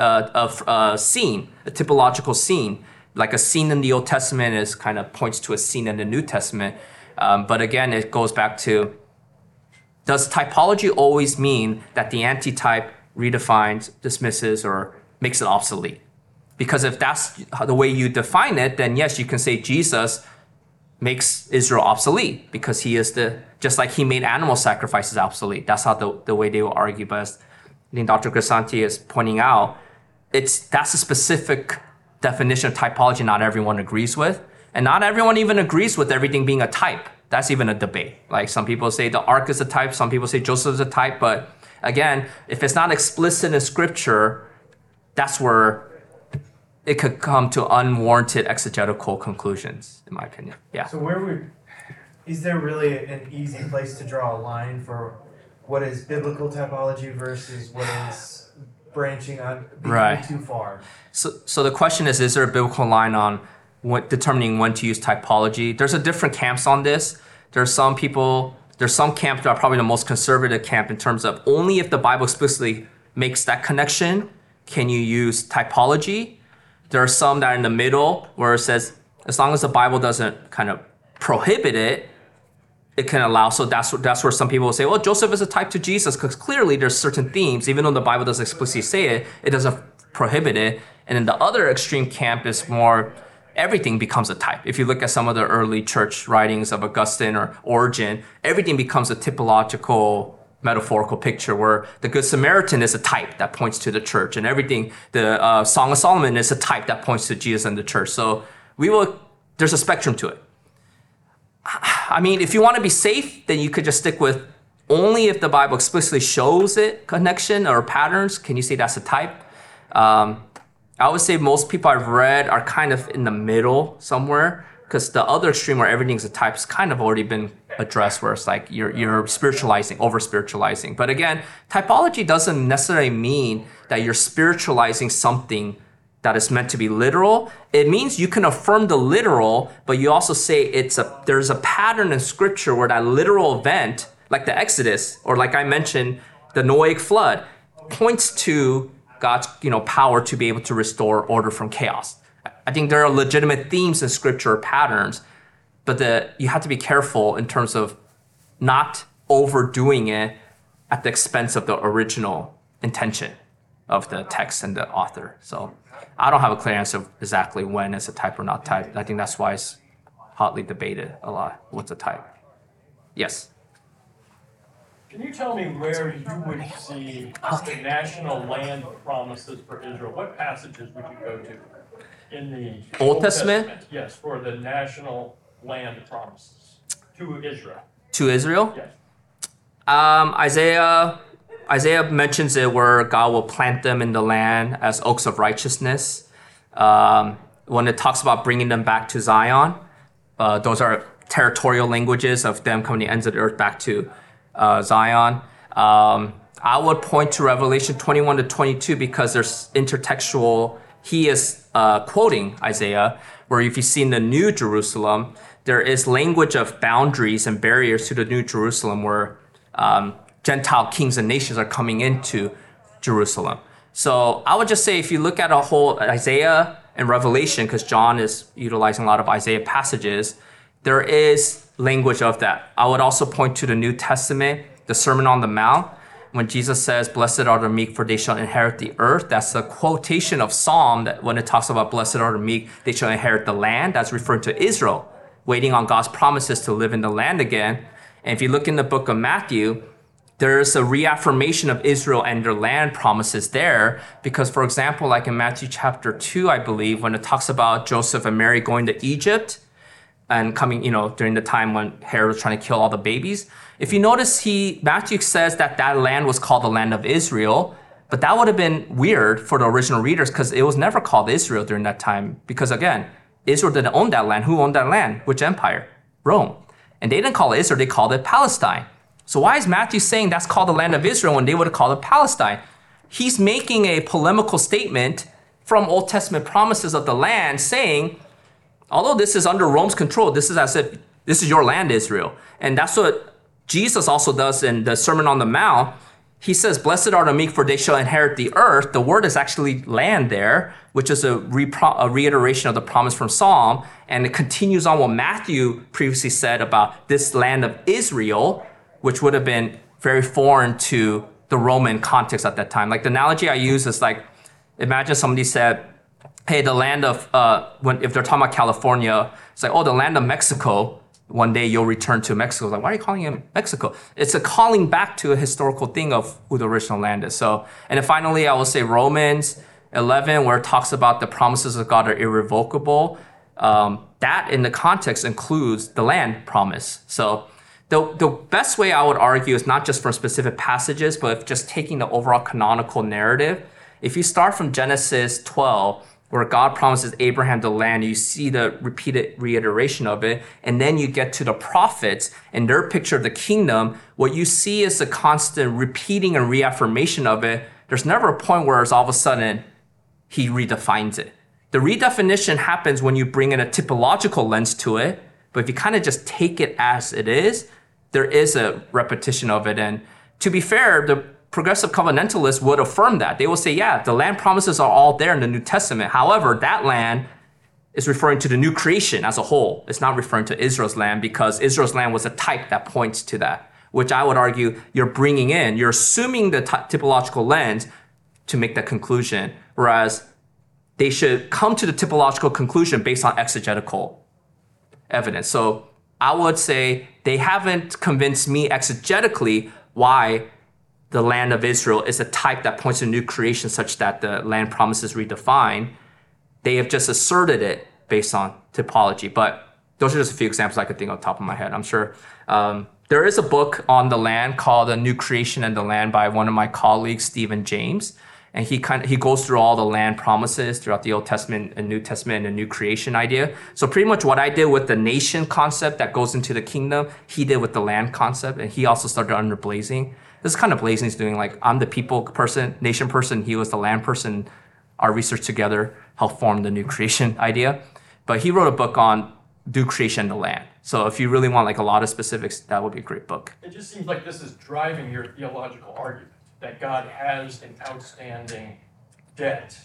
a scene, a typological scene. Like a scene in the Old Testament kind of points to a scene in the New Testament. But again, it goes back to, does typology always mean that the antitype redefines, dismisses, or makes it obsolete? Because if that's the way you define it, then yes, you can say Jesus makes Israel obsolete because he is just like he made animal sacrifices obsolete. That's how the way they will argue. But as I think Dr. Crisanti is pointing out, that's a specific definition of typology not everyone agrees with. And not everyone even agrees with everything being a type. That's even a debate. Like some people say the ark is a type, some people say Joseph is a type. But again, if it's not explicit in scripture, that's where it could come to unwarranted exegetical conclusions, in my opinion. Yeah. So is there really an easy place to draw a line for what is biblical typology versus what is branching on becoming Right. too far. So the question is there a biblical line on determining when to use typology? There's a different camps on this. There's some camps that are probably the most conservative camp in terms of only if the Bible explicitly makes that connection can you use typology. There are some that are in the middle where it says as long as the Bible doesn't kind of prohibit it, it can allow. So that's where some people will say, well, Joseph is a type to Jesus because clearly there's certain themes, even though the Bible doesn't explicitly say it, it doesn't prohibit it. And then the other extreme camp is more everything becomes a type. If you look at some of the early church writings of Augustine or Origen, everything becomes a typological metaphorical picture where the Good Samaritan is a type that points to the church, and everything, the Song of Solomon is a type that points to Jesus and the church. So there's a spectrum to it. I mean, if you want to be safe, then you could just stick with only if the Bible explicitly shows it connection or patterns. Can you say that's a type? I would say most people I've read are kind of in the middle somewhere, because the other extreme where everything's a type has kind of already been addressed, where it's like you're spiritualizing, over spiritualizing. But again, typology doesn't necessarily mean that you're spiritualizing something that is meant to be literal. It means you can affirm the literal, but you also say there's a pattern in scripture where that literal event, like the Exodus, or like I mentioned, the Noahic flood, points to God's power to be able to restore order from chaos. I think there are legitimate themes in scripture or patterns, but you have to be careful in terms of not overdoing it at the expense of the original intention of the text and the author. So I don't have a clear answer of exactly when it's a type or not type. I think that's why it's hotly debated a lot. What's a type? Yes. Can you tell me where you would see the national land promises for Israel? What passages would you go to in the Old Testament? Yes, for the national land promises to Israel. To Israel? Yes. Isaiah mentions it where God will plant them in the land as oaks of righteousness. When it talks about bringing them back to Zion, those are territorial languages of them coming to the ends of the earth back to Zion. I would point to Revelation 21 to 22 because there's intertextual. He is quoting Isaiah, where if you see in the New Jerusalem, there is language of boundaries and barriers to the New Jerusalem where Gentile kings and nations are coming into Jerusalem. So I would just say if you look at a whole Isaiah and Revelation, because John is utilizing a lot of Isaiah passages, there is language of that. I would also point to the New Testament, the Sermon on the Mount, when Jesus says, "Blessed are the meek, for they shall inherit the earth." That's a quotation of Psalm that when it talks about blessed are the meek, they shall inherit the land. That's referring to Israel, waiting on God's promises to live in the land again. And if you look in the book of Matthew, there's a reaffirmation of Israel and their land promises there. Because, for example, like in Matthew chapter 2, I believe, when it talks about Joseph and Mary going to Egypt and coming, during the time when Herod was trying to kill all the babies. If you notice, Matthew says that land was called the land of Israel, but that would have been weird for the original readers because it was never called Israel during that time. Because again, Israel didn't own that land. Who owned that land? Which empire? Rome. And they didn't call it Israel, they called it Palestine. So why is Matthew saying that's called the land of Israel when they would have called it Palestine? He's making a polemical statement from Old Testament promises of the land saying, although this is under Rome's control, this is as if this is your land, Israel. And that's what Jesus also does in the Sermon on the Mount. He says, "Blessed are the meek, for they shall inherit the earth." The word is actually land there, which is a reiteration of the promise from Psalm. And it continues on what Matthew previously said about this land of Israel, which would have been very foreign to the Roman context at that time. Like the analogy I use is like, imagine somebody said, hey, the land of, if they're talking about California, it's like, oh, the land of Mexico, one day you'll return to Mexico. It's like, why are you calling it Mexico? It's a calling back to a historical thing of who the original land is. So, and then finally, I will say Romans 11, where it talks about the promises of God are irrevocable. That in the context includes the land promise. So the best way I would argue is not just from specific passages, but just taking the overall canonical narrative. If you start from Genesis 12, where God promises Abraham the land, you see the repeated reiteration of it, and then you get to the prophets and their picture of the kingdom, what you see is a constant repeating and reaffirmation of it there's never a point where it's all of a sudden he redefines it. The redefinition happens when you bring in a typological lens to it, but if you kind of just take it as it is, there is a repetition of it. And to be fair, the progressive covenantalists would affirm that. They will say, yeah, the land promises are all there in the New Testament. However, that land is referring to the new creation as a whole. It's not referring to Israel's land because Israel's land was a type that points to that, which I would argue you're bringing in. You're assuming the typological lens to make that conclusion, whereas they should come to the typological conclusion based on exegetical evidence. So I would say they haven't convinced me exegetically why the land of Israel is a type that points to new creation such that the land promises redefine. They have just asserted it based on typology. But those are just a few examples I could think on top of my head. I'm sure there is a book on the land called The New Creation and the Land by one of my colleagues, Stephen James. And he goes through all the land promises throughout the Old Testament and New Testament and the new creation idea. So pretty much what I did with the nation concept that goes into the kingdom, he did with the land concept. And he also started under Blazing. This is kind of Blazing's doing, like, I'm the people person, nation person, he was the land person. Our research together helped form the new creation idea. But he wrote a book on new creation and the land. So if you really want like a lot of specifics, that would be a great book. It just seems like this is driving your theological argument, that God has an outstanding debt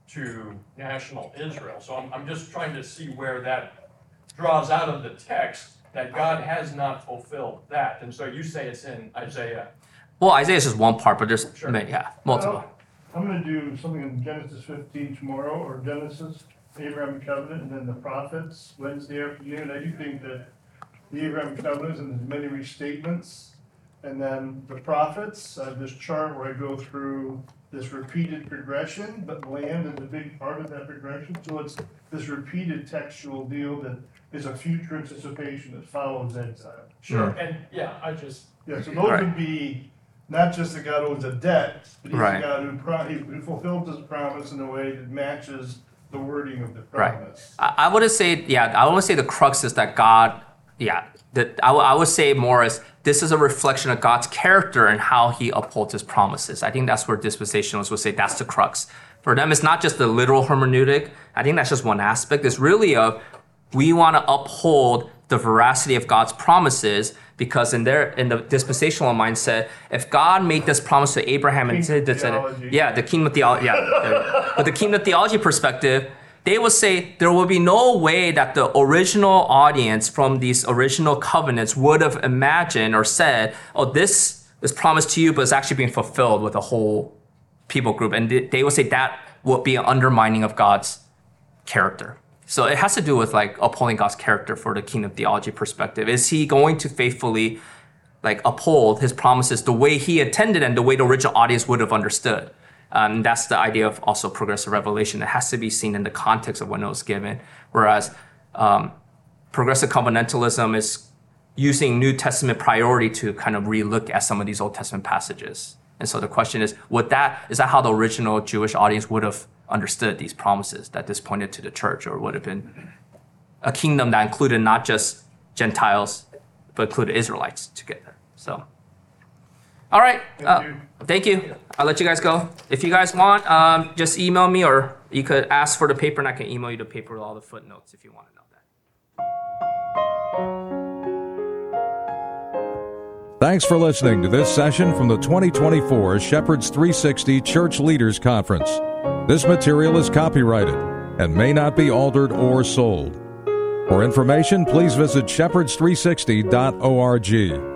to national Israel. So I'm just trying to see where that draws out of the text, that God has not fulfilled that. And so you say it's in Isaiah. Well, Isaiah is just one part, but there's Sure. multiple. Well, I'm going to do something in Genesis 15 tomorrow, or Genesis, Abraham Covenant, and then the prophets Wednesday afternoon. I do think that the Abraham Covenant and there's many restatements, and then the prophets. I have this chart where I go through this repeated progression, but land is a big part of that progression. So it's this repeated textual deal that is a future anticipation that follows exile. Sure. And yeah, Yeah, so those Right. would be not just that God owes a debt, but he's Right. a God who fulfills his promise in a way that matches the wording of the Right. promise. I would say, I would say the crux is that God, I would say more as this is a reflection of God's character and how he upholds his promises. I think that's where dispensationalists would say that's the crux. For them, it's not just the literal hermeneutic. I think that's just one aspect. It's really we want to uphold the veracity of God's promises, because in the dispensational mindset, if God made this promise to Abraham and said that, the kingdom theology, but the kingdom theology perspective, they will say there will be no way that the original audience from these original covenants would have imagined or said, oh, this is promised to you, but it's actually being fulfilled with a whole people group. And they will say that would be an undermining of God's character. So it has to do with like upholding God's character for the kingdom theology perspective. Is he going to faithfully like uphold his promises the way he intended and the way the original audience would have understood? That's the idea of also progressive revelation. It has to be seen in the context of when it was given. Whereas progressive covenantalism is using New Testament priority to kind of relook at some of these Old Testament passages. And so the question is, is that how the original Jewish audience would have understood these promises, that this pointed to the church, or would have been a kingdom that included not just Gentiles, but included Israelites together? So, all right. Thank you. I'll let you guys go. If you guys want, just email me, or you could ask for the paper and I can email you the paper with all the footnotes if you want to know that. Thanks for listening to this session from the 2024 Shepherds 360 Church Leaders Conference. This material is copyrighted and may not be altered or sold. For information, please visit shepherds360.org.